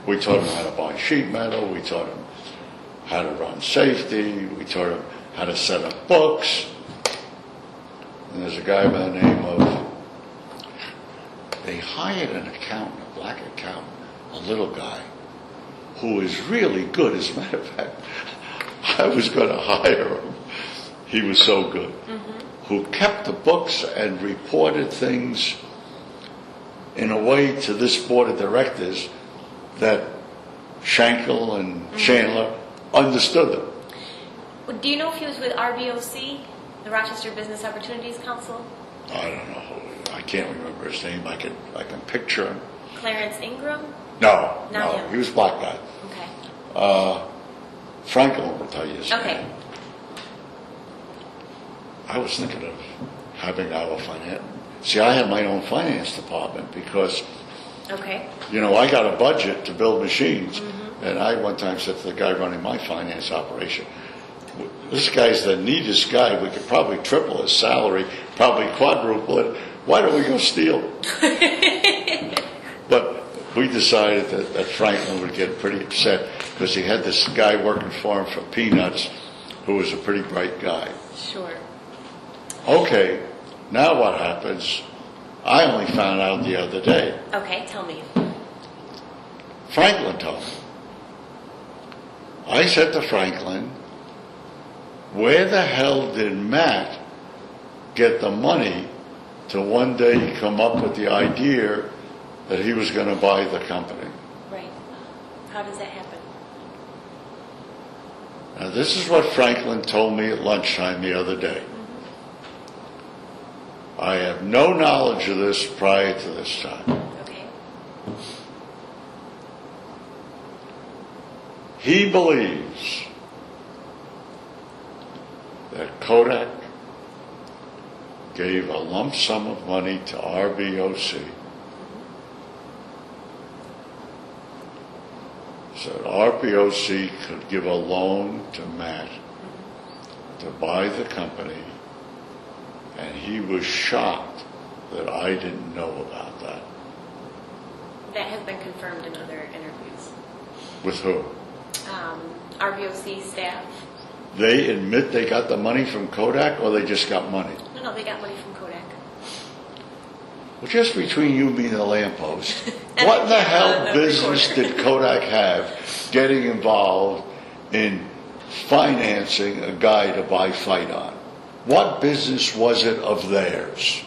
We taught him how to buy sheet metal. We taught him how to run safety. We taught him how to set up books. And there's a guy by the name of, they hired an accountant, a black accountant, a little guy, who is really good. As a matter of fact, I was going to hire him. He was so good. Mm-hmm. Who kept the books and reported things in a way to this board of directors that Schenkel and mm-hmm. Chandler understood them. Do you know if he was with R B O C, the Rochester Business Opportunities Council? I don't know. I can't remember his name. I can I can picture him. Clarence Ingram? No, Not no. him. He was a black guy. Okay. Uh, Franklin will tell you his Okay. name. I was thinking of having our finance. See, I had my own finance department because, okay. you know, I got a budget to build machines. Mm-hmm. And I one time said to the guy running my finance operation, this guy's the neatest guy. We could probably triple his salary, probably quadruple it. Why don't we go steal it? But we decided that, that Franklin would get pretty upset because he had this guy working for him for peanuts who was a pretty bright guy. Sure. Okay, now what happens? I only found out the other day. Okay, tell me. Franklin told me. I said to Franklin, where the hell did Matt get the money to one day come up with the idea that he was going to buy the company? Right. How does that happen? Now, this is what Franklin told me at lunchtime the other day. Mm-hmm. I have no knowledge of this prior to this time. Okay. He believes that Kodak gave a lump sum of money to R B O C so that R B O C could give a loan to Matt to buy the company, and he was shocked that I didn't know about that. That has been confirmed in other interviews. With who? Um, R B O C staff. They admit they got the money from Kodak, or they just got money? No, no, they got money from Kodak. Well, just between you, me, and the lamppost, what in the hell the business recorder. did Kodak have getting involved in financing a guy to buy Phyton? What business was it of theirs?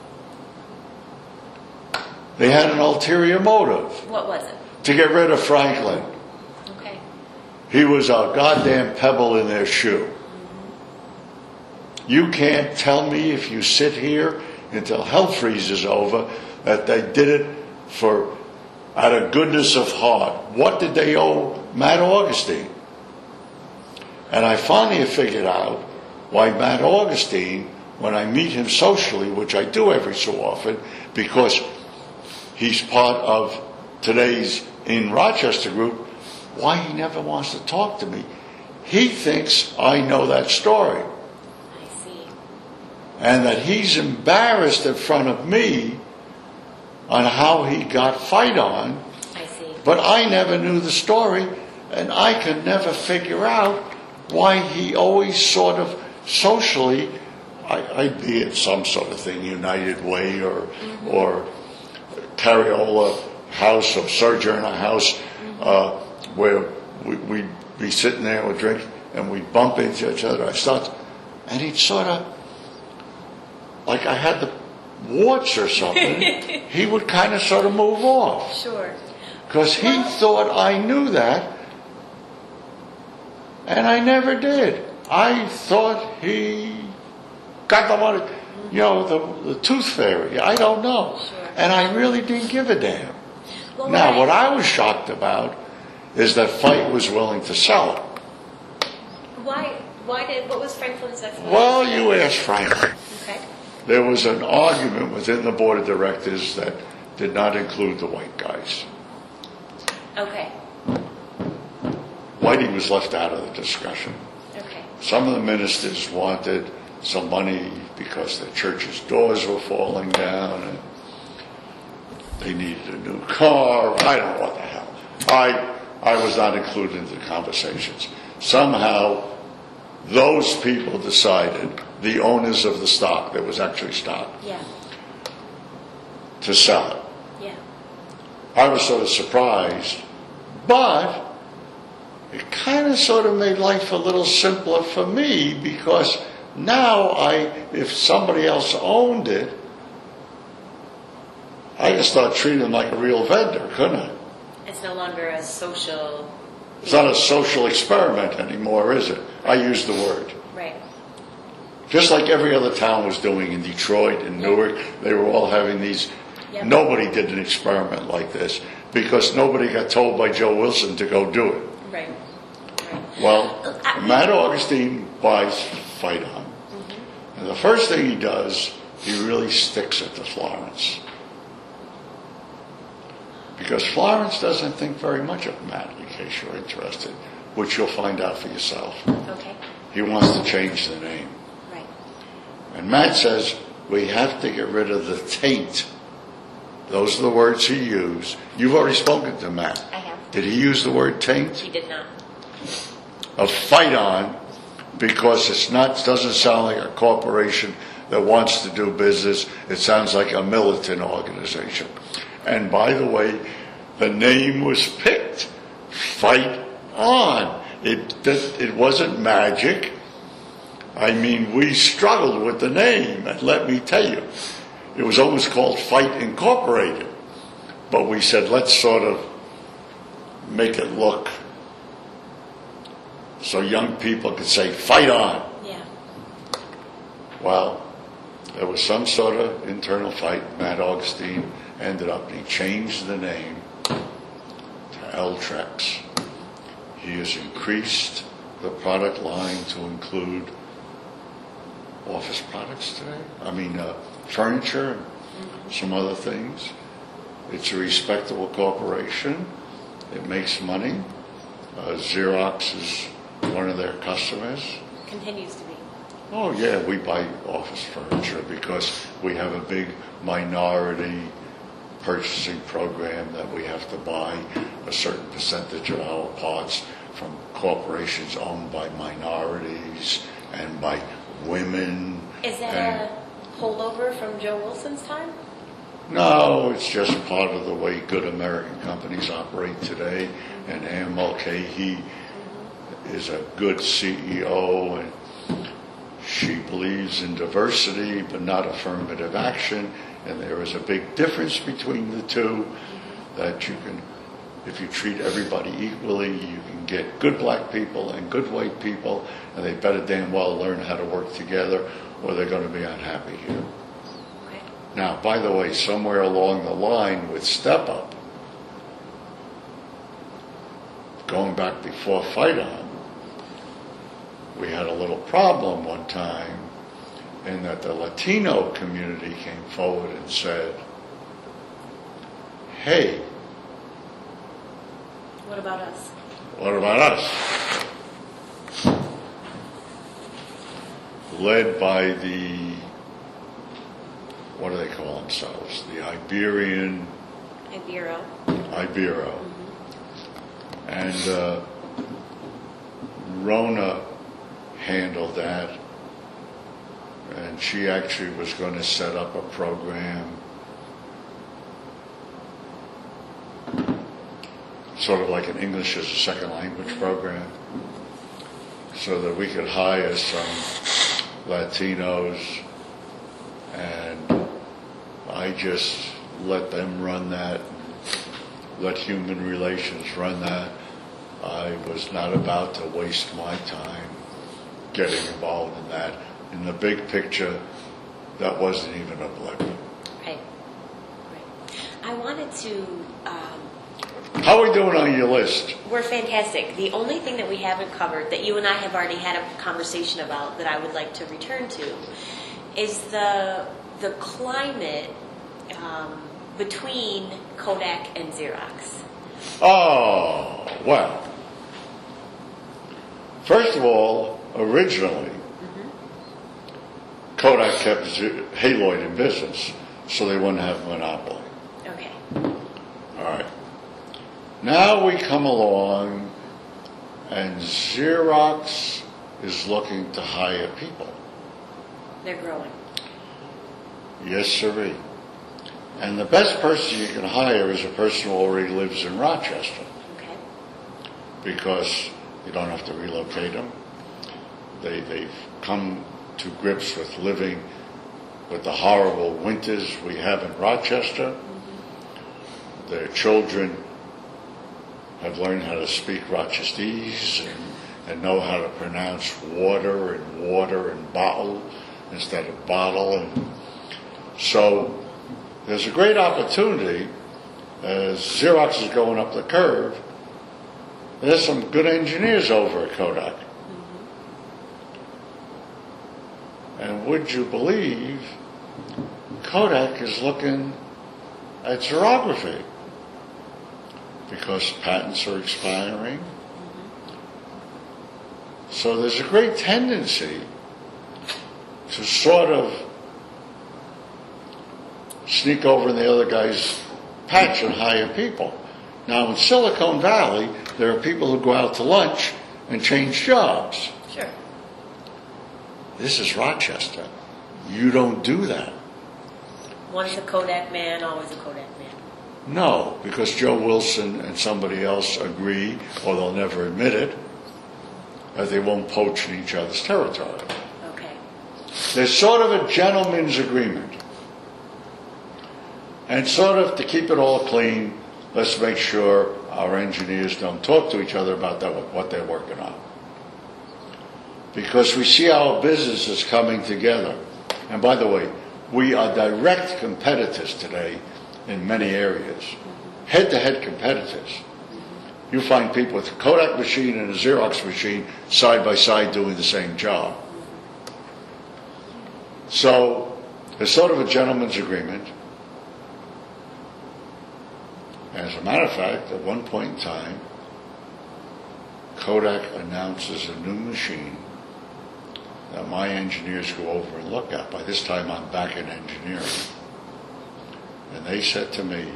They had an ulterior motive. What was it? To get rid of Franklin. Okay. He was a goddamn pebble in their shoe. Mm-hmm. You can't tell me if you sit here until hell freezes over that they did it for out of goodness of heart. What did they owe Matt Augustine? And I finally figured out why Matt Augustine, when I meet him socially, which I do every so often, because he's part of today's In Rochester group, why he never wants to talk to me. He thinks I know that story. I see. And that he's embarrassed in front of me on how he got Phyton. I see. But I never knew the story, and I could never figure out why he always sort of socially, I, I'd be at some sort of thing, United Way or mm-hmm. or Carriola House or Sojourner House, mm-hmm. uh, where we, we'd be sitting there with drinks and we'd bump into each other. I start, and he'd sort of, like I had the warts or something, he would kind of sort of move off. Sure. Because he well, thought I knew that, and I never did. I thought he got the money, you know, the, the tooth fairy. I don't know. Sure. And I really didn't give a damn. Well, now, right. what I was shocked about is that Fight was willing to sell it. Why? Why did? What was Franklin's explanation? Well, you asked Franklin. Okay. There was an argument within the board of directors that did not include the white guys. Okay. Whitey was left out of the discussion. Okay. Some of the ministers wanted some money because the church's doors were falling down and they needed a new car. I don't know what the hell. I, I was not included in the conversations. Somehow, those people decided, the owners of the stock, there was actually stock, Yeah. to sell it. Yeah. I was sort of surprised, but it kind of sort of made life a little simpler for me, because now I, if somebody else owned it, I could start treating them like a real vendor, couldn't I? It's no longer a social. It's not a social experiment anymore, is it? I use the word. Right. Just like every other town was doing in Detroit and Newark, they were all having these. Yep. Nobody did an experiment like this because nobody got told by Joe Wilson to go do it. Right. Right. Well, I- Matt Augustine buys Fight On. And the first thing he does, he really sticks it to Florence. Because Florence doesn't think very much of Matt, in case you're interested, which you'll find out for yourself. Okay. He wants to change the name. Right. And Matt says, we have to get rid of the taint. Those are the words he used. You've already spoken to Matt. I have. Did he use the word taint? He did not. Of Fight On, because it's not, doesn't sound like a corporation that wants to do business. It sounds like a militant organization. And by the way, the name was picked. Fight On. It, it wasn't magic. I mean, we struggled with the name, and let me tell you, it was almost called Fight Incorporated. But we said, let's sort of make it look so young people could say, Fight On. Yeah. Well, there was some sort of internal fight. Matt Augustine ended up, he changed the name to L-Trex. He has increased the product line to include office products today. I mean, uh, furniture and some other things. It's a respectable corporation. It makes money. Uh, Xerox is one of their customers. Continues to be. Oh, yeah, we buy office furniture because we have a big minority purchasing program that we have to buy a certain percentage of our parts from corporations owned by minorities and by women. Is that and, a holdover from Joe Wilson's time? No, it's just part of the way good American companies operate today. And Ann Mulcahy is a good C E O, and she believes in diversity but not affirmative action. And there is a big difference between the two, that you can, if you treat everybody equally, you can get good black people and good white people, and they better damn well learn how to work together or they're going to be unhappy here. Okay. Now, by the way, somewhere along the line with Step Up, going back before Fight On, we had a little problem one time in that the Latino community came forward and said, hey, What about us? what about us? Led by the, what do they call themselves? The Iberian, Ibero. Ibero. And uh, Rona handled that. And she actually was going to set up a program, sort of like an English as a second language program, so that we could hire some Latinos, and I just let them run that, let human relations run that. I was not about to waste my time getting involved in that. In the big picture, that wasn't even a blip. Right. Right. I wanted to. Um, How are we doing on your list? we're fantastic. The only thing that we haven't covered that you and I have already had a conversation about that I would like to return to is the the climate um, between Kodak and Xerox. Oh, well. First of all, originally, Kodak kept Haloid in business, so they wouldn't have a monopoly. Okay. All right. Now we come along and Xerox is looking to hire people. They're growing. Yes, sirree. And the best person you can hire is a person who already lives in Rochester. Okay. Because you don't have to relocate them. They, they've come to grips with living with the horrible winters we have in Rochester. Mm-hmm. Their children have learned how to speak Rochestese and, and know how to pronounce water and water and bottle instead of bottle. And so there's a great opportunity as Xerox is going up the curve. There's some good engineers over at Kodak. Mm-hmm. And would you believe Kodak is looking at xerography because patents are expiring. Mm-hmm. So there's a great tendency to sort of sneak over in the other guy's patch and hire people. Now in Silicon Valley, there are people who go out to lunch and change jobs. Sure. This is Rochester. You don't do that. Once a Kodak man, always a Kodak man. No, because Joe Wilson and somebody else agree, or they'll never admit it, that they won't poach in each other's territory. Okay. There's sort of a gentleman's agreement. And sort of to keep it all clean, let's make sure our engineers don't talk to each other about that, what they're working on. Because we see our businesses coming together. And by the way, we are direct competitors today in many areas. Head-to-head competitors. You find people with a Kodak machine and a Xerox machine side by side doing the same job. So there's sort of a gentleman's agreement. As a matter of fact, at one point in time, Kodak announces a new machine that my engineers go over and look at. By this time, I'm back in engineering. And they said to me,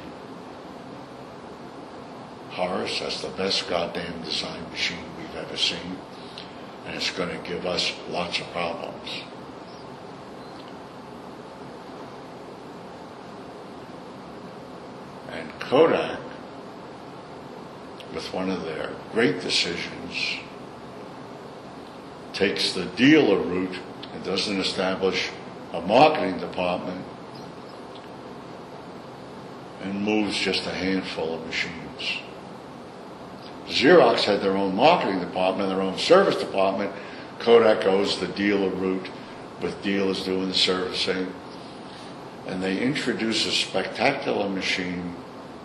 Horace, that's the best goddamn design machine we've ever seen, and it's going to give us lots of problems. And Kodak, with one of their great decisions, takes the dealer route and doesn't establish a marketing department and moves just a handful of machines. Xerox had their own marketing department, their own service department. Kodak goes the dealer route with dealers doing the servicing. And they introduce a spectacular machine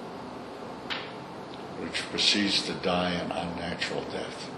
which proceeds to die an unnatural death.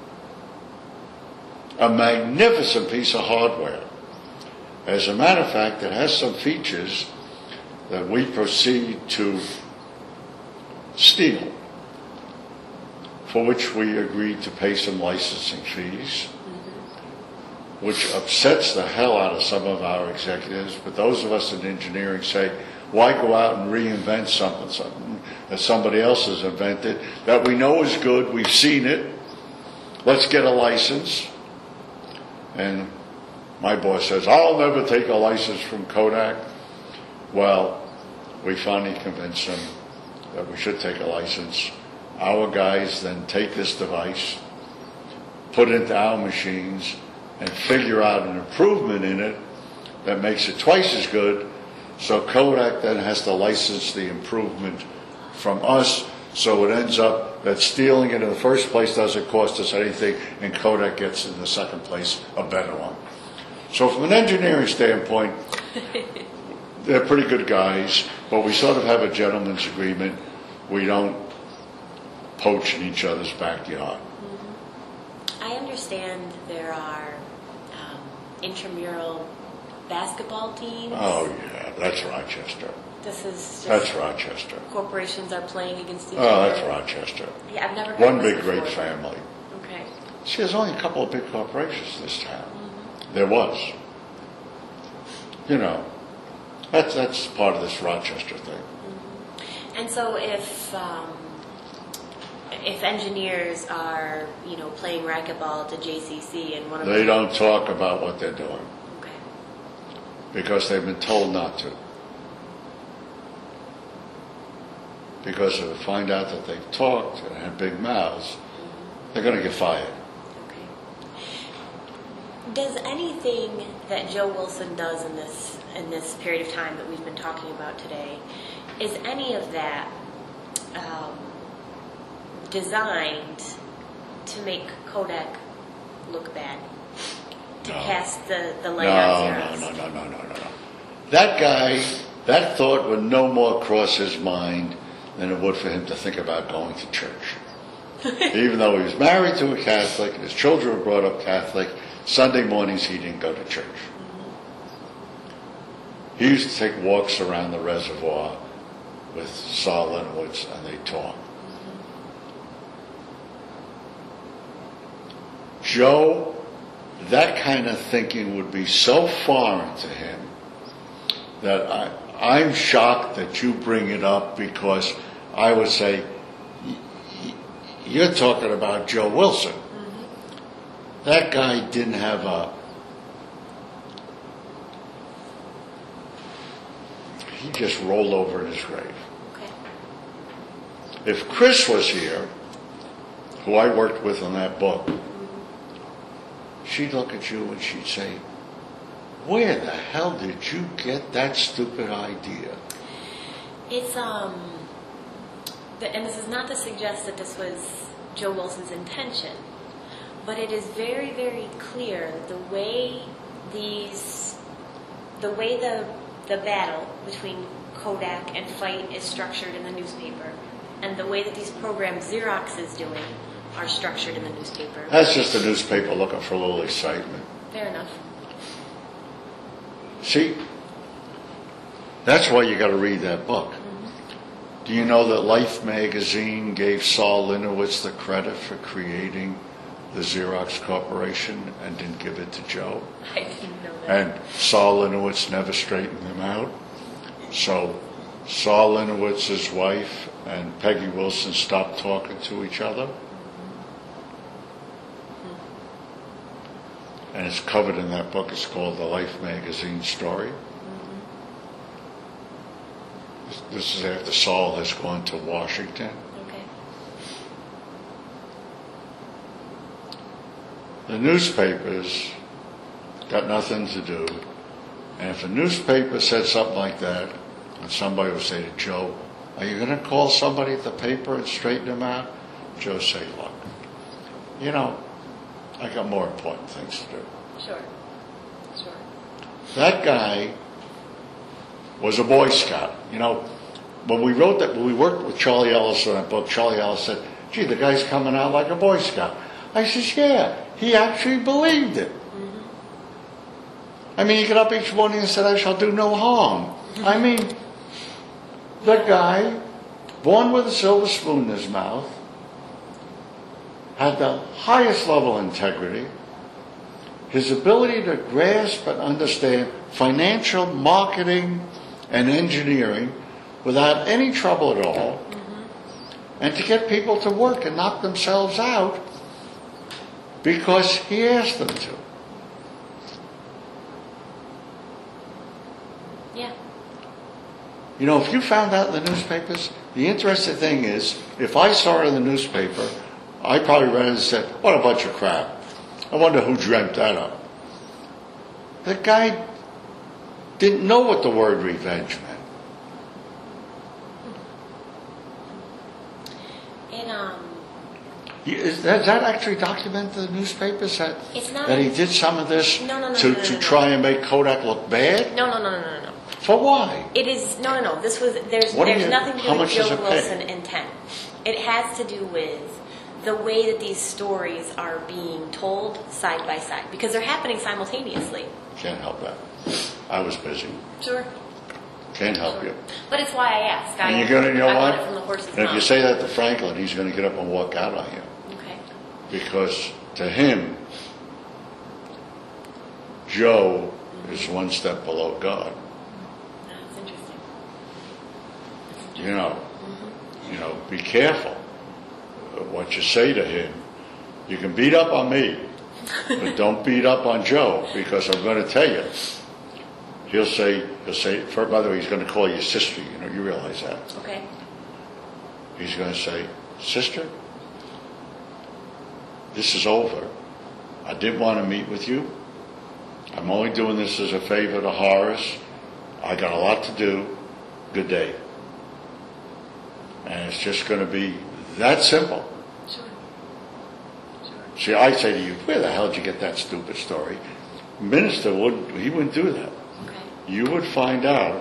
A magnificent piece of hardware. As a matter of fact, it has some features that we proceed to steal, for which we agreed to pay some licensing fees, mm-hmm. which upsets the hell out of some of our executives. But those of us in engineering say, why go out and reinvent something, something that somebody else has invented, that we know is good, we've seen it, let's get a license. And my boss says, I'll never take a license from Kodak. Well, we finally convinced them that we should take a license. Our guys then take this device, put it into our machines, and figure out an improvement in it that makes it twice as good. So Kodak then has to license the improvement from us. So it ends up that stealing it in the first place doesn't cost us anything, and Kodak gets in the second place a better one. So from an engineering standpoint, they're pretty good guys, but we sort of have a gentleman's agreement. We don't poach in each other's backyard. Mm-hmm. I understand there are um, intramural basketball teams. Oh, yeah, that's Rochester. This is just That's Rochester. Corporations are playing against each Oh, other. that's Rochester. Yeah, I've never heard One this big, great before. family. Okay. See, there's only a couple of big corporations in this town. Mm-hmm. There was. You know, that's that's part of this Rochester thing. Mm-hmm. And so if um, if engineers are, you know, playing racquetball to J C C and one of They them, don't talk about what they're doing okay, because they've been told not to. Because if they find out that they've talked and had big mouths, they're going to get fired. okay. Does anything that Joe Wilson does in this in this period of time that we've been talking about today, is any of that um, designed to make Kodak look bad? To No. cast the, the No, light on no, Xerox? no, no, no, no, no, no. That guy, that thought would no more cross his mind than it would for him to think about going to church. Even though he was married to a Catholic, his children were brought up Catholic, Sunday mornings he didn't go to church. He used to take walks around the reservoir with Saul Linowitz and they talked. Joe, that kind of thinking would be so foreign to him that I, I'm shocked that you bring it up, because I would say, y- y- you're talking about Joe Wilson. Mm-hmm. That guy didn't have a, he just rolled over in his grave. Okay. If Chris was here, who I worked with on that book, she'd look at you and she'd say, where the hell did you get that stupid idea? It's, um, the, and this is not to suggest that this was Joe Wilson's intention, but it is very, very clear the way these, the way the, the battle between Kodak and Fight is structured in the newspaper, and the way that these programs Xerox is doing are structured in the newspaper. That's just a newspaper looking for a little excitement. Fair enough. See, that's why you got to read that book. Mm-hmm. Do you know that Life magazine gave Saul Linowitz the credit for creating the Xerox Corporation and didn't give it to Joe? I didn't know that. And Saul Linowitz never straightened them out. So Saul Linowitz's wife and Peggy Wilson stopped talking to each other. And it's covered in that book. It's called the Life magazine story. Mm-hmm. This is after Saul has gone to Washington. Okay. The newspapers got nothing to do. And if a newspaper said something like that, and somebody would say to Joe, are you going to call somebody at the paper and straighten them out? Joe say, look, you know, I got more important things to do. Sure. Sure. That guy was a Boy Scout. You know, when we wrote that, when we worked with Charlie Ellis on that book, Charlie Ellis said, gee, the guy's coming out like a Boy Scout. I says, yeah, he actually believed it. Mm-hmm. I mean, he got up each morning and said, I shall do no harm. Mm-hmm. I mean, the guy, born with a silver spoon in his mouth, had the highest level of integrity. His ability to grasp and understand financial, marketing, and engineering without any trouble at all, mm-hmm. and to get people to work and knock themselves out because he asked them to. Yeah. You know, if you found out in the newspapers, the interesting thing is, if I saw it in the newspaper, I probably read it and said, what a bunch of crap. I wonder who dreamt that up. The guy didn't know what the word revenge meant. And, um... Is that, is that actually documented in the newspapers, that, It's not, that he did some of this no, no, no, to, no, no, to no, try no. and make Kodak look bad? No, no, no, no, no, no. For why? It is, no, no, no. This was, there's, What do there's you- nothing to do how with much does Joe it pay? Wilson intent. It has to do with the way that these stories are being told side by side, because they're happening simultaneously. Can't help that. I was busy. Sure. Can't help Sure. you. But it's why I asked. I, And you're gonna, you know I what? want it from the horse's And if you mouth. say that to Franklin, he's going to get up and walk out on you. Okay. Because to him, Joe is one step below God. That's interesting. You know, you know, be careful. what you say to him, you can beat up on me, but don't beat up on Joe, because I'm going to tell you, he'll say, he'll say, for, by the way, he's going to call you sister, you know, you realize that. Okay. He's going to say, sister, this is over. I didn't want to meet with you. I'm only doing this as a favor to Horace. I got a lot to do. Good day. And it's just going to be that simple. Sure. Sure. See, I say to you, where the hell did you get that stupid story? Minister wouldn't, he wouldn't do that. Okay. You would find out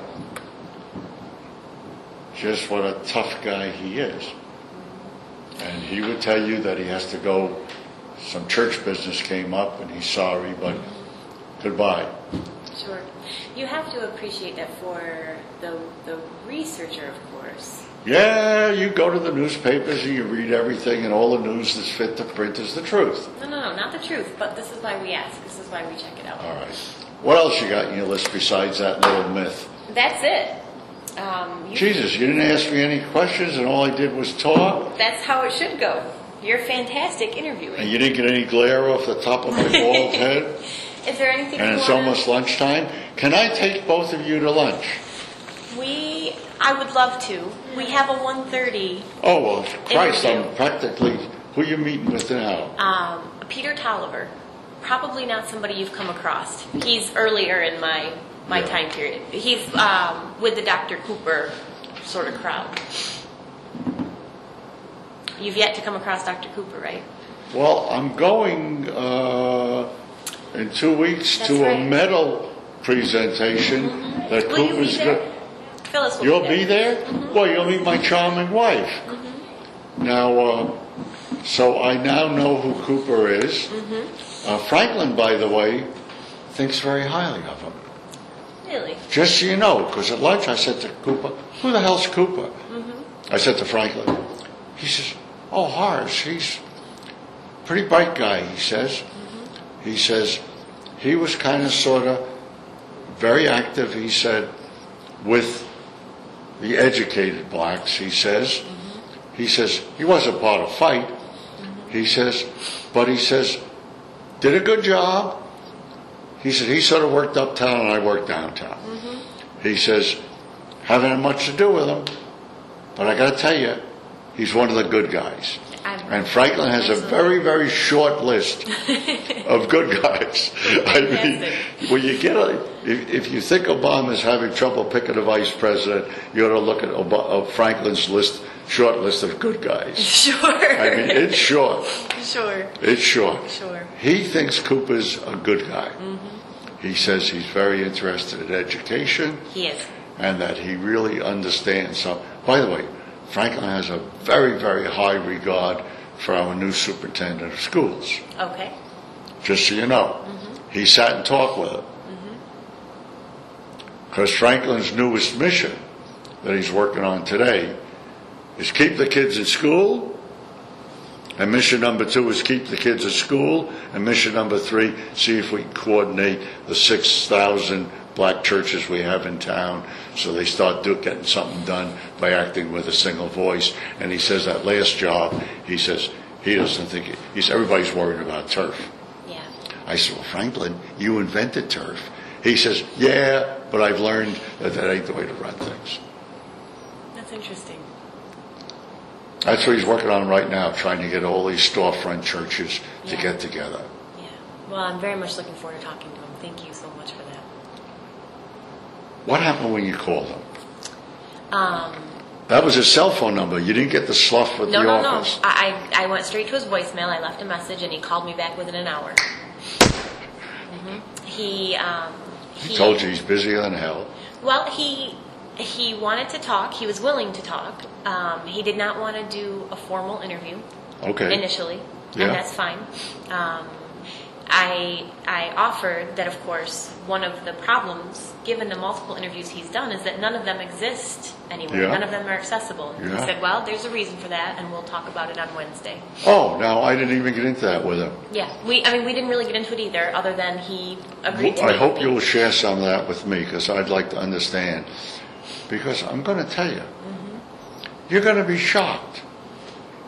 just what a tough guy he is. And he would tell you that he has to go, some church business came up and he's sorry, but goodbye. Sure. You have to appreciate that for the the researcher, of course. Yeah, you go to the newspapers and you read everything, and all the news that's fit to print is the truth. No, no, no, not the truth, but this is why we ask. This is why we check it out. All right. What else you got in your list besides that little myth? That's it. Um, you, Jesus, you didn't ask me any questions, and all I did was talk? That's how it should go. You're fantastic interviewing. And you didn't get any glare off the top of my bald head? Is there anything And you it's wanna... almost lunchtime. Can I take both of you to lunch? We, I would love to. We have a one thirty. Oh, well, Christ, Interview. I'm practically... Who are you meeting with now? Um, Peter Tolliver. Probably not somebody you've come across. He's earlier in my, my Yeah. time period. He's um, with the Doctor Cooper sort of crowd. You've yet to come across Doctor Cooper, right? Well, I'm going uh, in two weeks That's to right. a medal presentation Mm-hmm. that Will you be Cooper's there? go- Phyllis will You'll be be there. there? Mm-hmm. Well, you'll meet my charming wife. Mm-hmm. Now, uh, so I now know who Cooper is. Mm-hmm. Uh, Franklin, by the way, thinks very highly of him. Really? Just so you know, because at lunch I said to Cooper, who the hell's Cooper? Mm-hmm. I said to Franklin. He says, oh, Horace, he's a pretty bright guy, he says. Mm-hmm. He says, he was kind of sort of very active, he said, with the educated blacks, he says. Mm-hmm. He says, he wasn't part of fight. Mm-hmm. He says, but he says, did a good job. He said, he sort of worked uptown and I worked downtown. Mm-hmm. He says, haven't had much to do with him, but I got to tell you, he's one of the good guys. I'm And Franklin has a very, very short list of good guys. I mean, when you get a, if, if you think Obama's having trouble picking a vice president, you ought to look at Ob- Franklin's list, short list of good guys. Sure. I mean, it's short. Sure. It's short. Sure. He thinks Cooper's a good guy. Mm-hmm. He says he's very interested in education. He is. And that he really understands some. By the way, Franklin has a very, very high regard for our new superintendent of schools. Okay. Just so you know. Mm-hmm. He sat and talked with him. Because mm-hmm. Franklin's newest mission that he's working on today is keep the kids in school. And mission number two is keep the kids at school. And mission number three, see if we can coordinate the six thousand black churches we have in town so they start do, getting something done by acting with a single voice. And he says that last job, he says he doesn't think, it, he's, everybody's worried about turf. Yeah. I said, well, Franklin, you invented turf. He says, yeah, but I've learned that that ain't the way to run things. That's interesting. That's what he's working on right now, trying to get all these storefront churches to Yeah. get together. Yeah. Well, I'm very much looking forward to talking to him. Thank you so much for that. What happened when you called him? Um, That was his cell phone number. You didn't get the slough with no, the no, office. no. I, I I went straight to his voicemail. I left a message, and he called me back within an hour. Mm-hmm. He, um, He, he told you he's busier than hell. Well, he he wanted to talk. He was willing to talk. Um, he did not want to do a formal interview Okay. initially, Yeah. and that's fine. Um, I I offered that, of course, one of the problems, given the multiple interviews he's done, is that none of them exist anywhere. Yeah. None of them are accessible. And Yeah. He said, well, there's a reason for that, and we'll talk about it on Wednesday. Oh, now I didn't even get into that with him. Yeah, we. I mean, we didn't really get into it either, other than he agreed to I meet hope with you me. will share some of that with me because I'd like to understand. Because I'm going to tell you, mm-hmm. you're going to be shocked.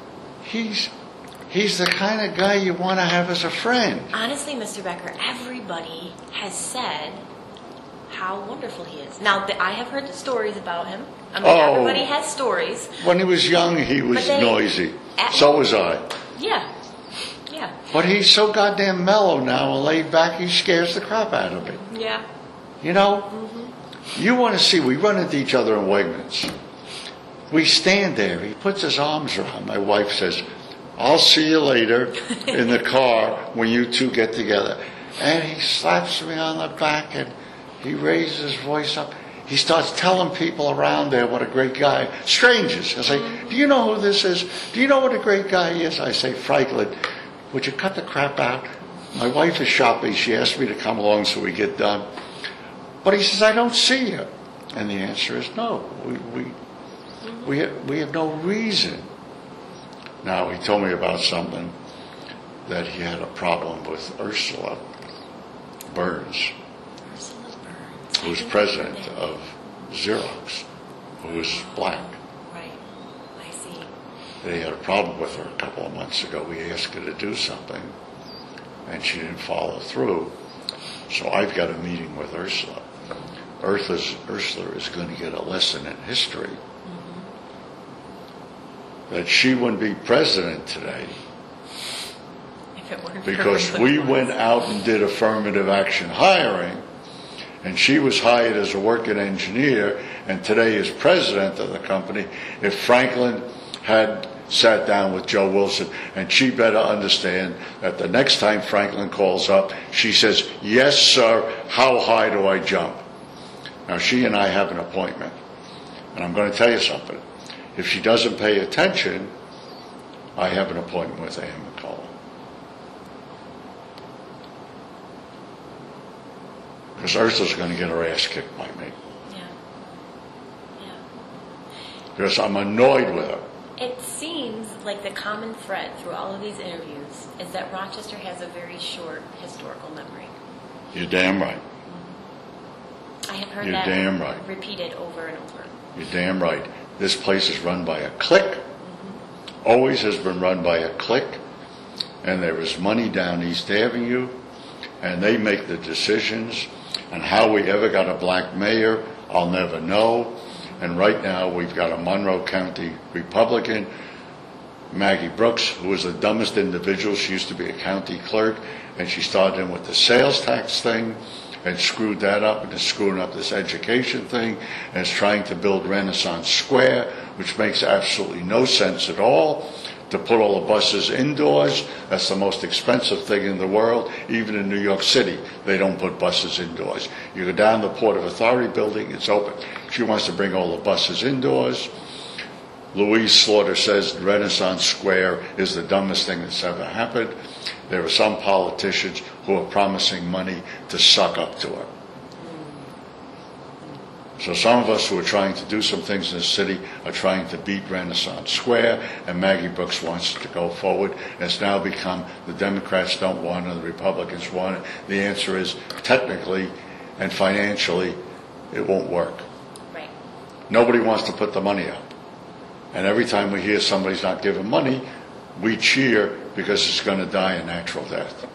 he's he's the kind of guy you want to have as a friend. Honestly, Mister Becker, everybody has said how wonderful he is. Now, I have heard the stories about him. I mean, Oh. everybody has stories. When he was young, he was But they- noisy. at- So was I. Yeah. Yeah. But he's so goddamn mellow now and laid back, he scares the crap out of me. Yeah. You know, you want to see, we run into each other in Wegmans. We stand there. He puts his arms around. My wife says, I'll see you later in the car when you two get together. And he slaps me on the back and he raises his voice up. He starts telling people around there what a great guy. Strangers. I say, do you know who this is? Do you know what a great guy he is? I say, Franklin, would you cut the crap out? My wife is shopping. She asked me to come along so we get done. But he says, I don't see you. And the answer is no. We we we have, we have no reason. Now, he told me about something that he had a problem with Ursula Burns, Ursula Burns. who was president of Xerox, who was black. Right. I see. They had a problem with her a couple of months ago. We asked her to do something, and she didn't follow through. So I've got a meeting with Ursula. Ursula's, Ursula is going to get a lesson in history. That she wouldn't be president today If it weren't for because Ursula we Burns. went out and did affirmative action hiring, and she was hired as a working engineer and today is president of the company. If Franklin had sat down with Joe Wilson, and she better understand that the next time Franklin calls up, she says, yes, sir, how high do I jump? Now, she and I have an appointment, and I'm going to tell you something. If she doesn't pay attention, I have an appointment with Ann McCullough. Because Ursula's going to get her ass kicked by me. Yeah. Yeah. Because I'm annoyed with her. It seems like the common thread through all of these interviews is that Rochester has a very short historical memory. You're damn right. I have heard You're that damn right. repeated over and over. You're damn right. This place is run by a clique. Mm-hmm. Always has been run by a clique. And there is money down East Avenue. And they make the decisions. And how we ever got a black mayor, I'll never know. And right now we've got a Monroe County Republican, Maggie Brooks, who is the dumbest individual. She used to be a county clerk. And she started in with the sales tax thing. And screwed that up and is screwing up this education thing and is trying to build Renaissance Square, which makes absolutely no sense at all. To put all the buses indoors, that's the most expensive thing in the world. Even in New York City, they don't put buses indoors. You go down the Port of Authority building, it's open. She wants to bring all the buses indoors. Louise Slaughter says Renaissance Square is the dumbest thing that's ever happened. There are some politicians who are promising money to suck up to her. So some of us who are trying to do some things in the city are trying to beat Renaissance Square, and Maggie Brooks wants to go forward. And it's now become the Democrats don't want it, and the Republicans want it. The answer is technically and financially, it won't work. Right. Nobody wants to put the money up. And every time we hear somebody's not giving money, we cheer because it's going to die a natural death.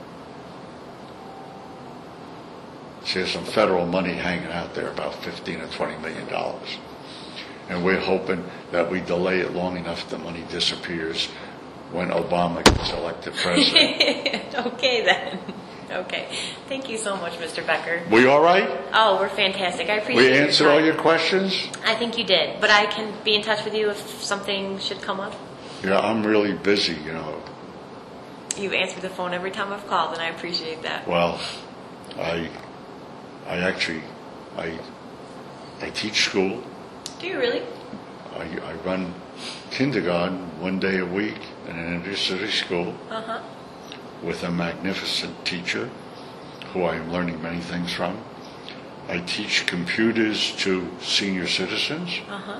See, there's some federal money hanging out there, about fifteen or twenty million dollars. And we're hoping that we delay it long enough the money disappears when Obama gets elected president. Okay, then. Okay. Thank you so much, Mister Becker. We all right? Oh, we're fantastic. I appreciate We your answered all time. your questions? I think you did, but I can be in touch with you if something should come up. Yeah, I'm really busy, you know. You've answered the phone every time I've called, and I appreciate that. Well, I, I actually, I, I teach school. Do you really? I, I run kindergarten one day a week in an inner city school Uh-huh. with a magnificent teacher who I am learning many things from. I teach computers to senior citizens. Uh-huh.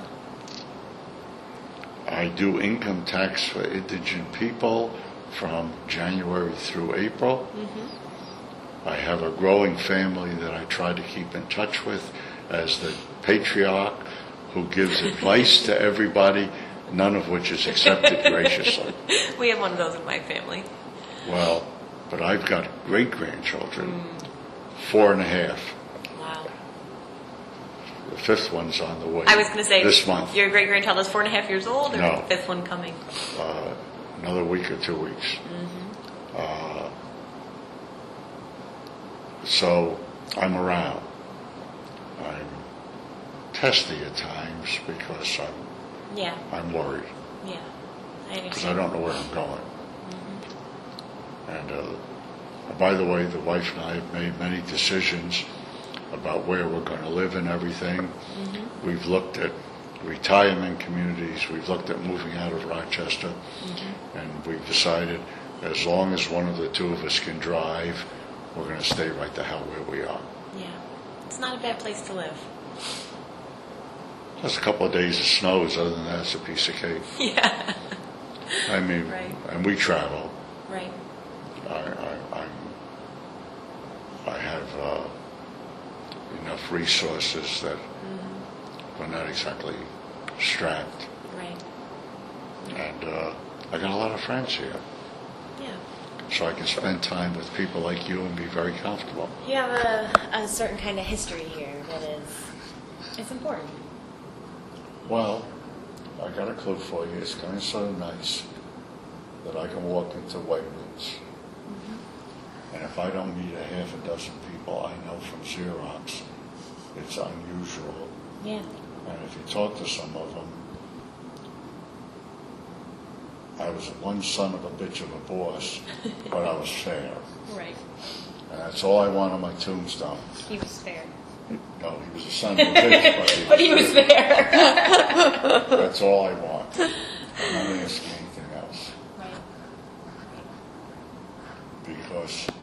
I do income tax for indigent people from January through April. Mm-hmm. I have a growing family that I try to keep in touch with as the patriarch who gives advice to everybody none of which is accepted graciously. We have one of those in my family. Well, but I've got great-grandchildren, four and a half. Wow. The fifth one's on the way. I was going to say, this month. Your great-grandchild is four and a half years old, or No. is the fifth one coming? Uh, another week or two weeks. Mm-hmm. Uh, so I'm around. I'm testy at times because I'm Yeah, I'm worried yeah. I because I understand. don't know where I'm going. Mm-hmm. And uh, by the way, the wife and I have made many decisions about where we're going to live and everything. Mm-hmm. We've looked at retirement communities. We've looked at moving out of Rochester. Mm-hmm. And we've decided as long as one of the two of us can drive, we're going to stay right the hell where we are. Yeah. It's not a bad place to live. Just a couple of days of snows. Other than that, it's a piece of cake. Yeah. I mean, Right. and we travel. Right. I, I, I'm, I have uh, enough resources that Mm-hmm. we're not exactly strapped. Right. And uh, I got a lot of friends here. Yeah. So I can spend time with people like you and be very comfortable. You have a, a certain kind of history here that is, it's important. Well, I got a clue for you. It's kind of so nice that I can walk into Wegmans, Mm-hmm. and if I don't meet a half a dozen people I know from Xerox, it's unusual. Yeah. And if you talk to some of them, I was one son of a bitch of a boss, but I was fair. Right. And that's all I want on my tombstone. He was fair. No, he was a son of a bitch, but he was, But he was fair. That's all I want. I'm not asking anything else. Right. Because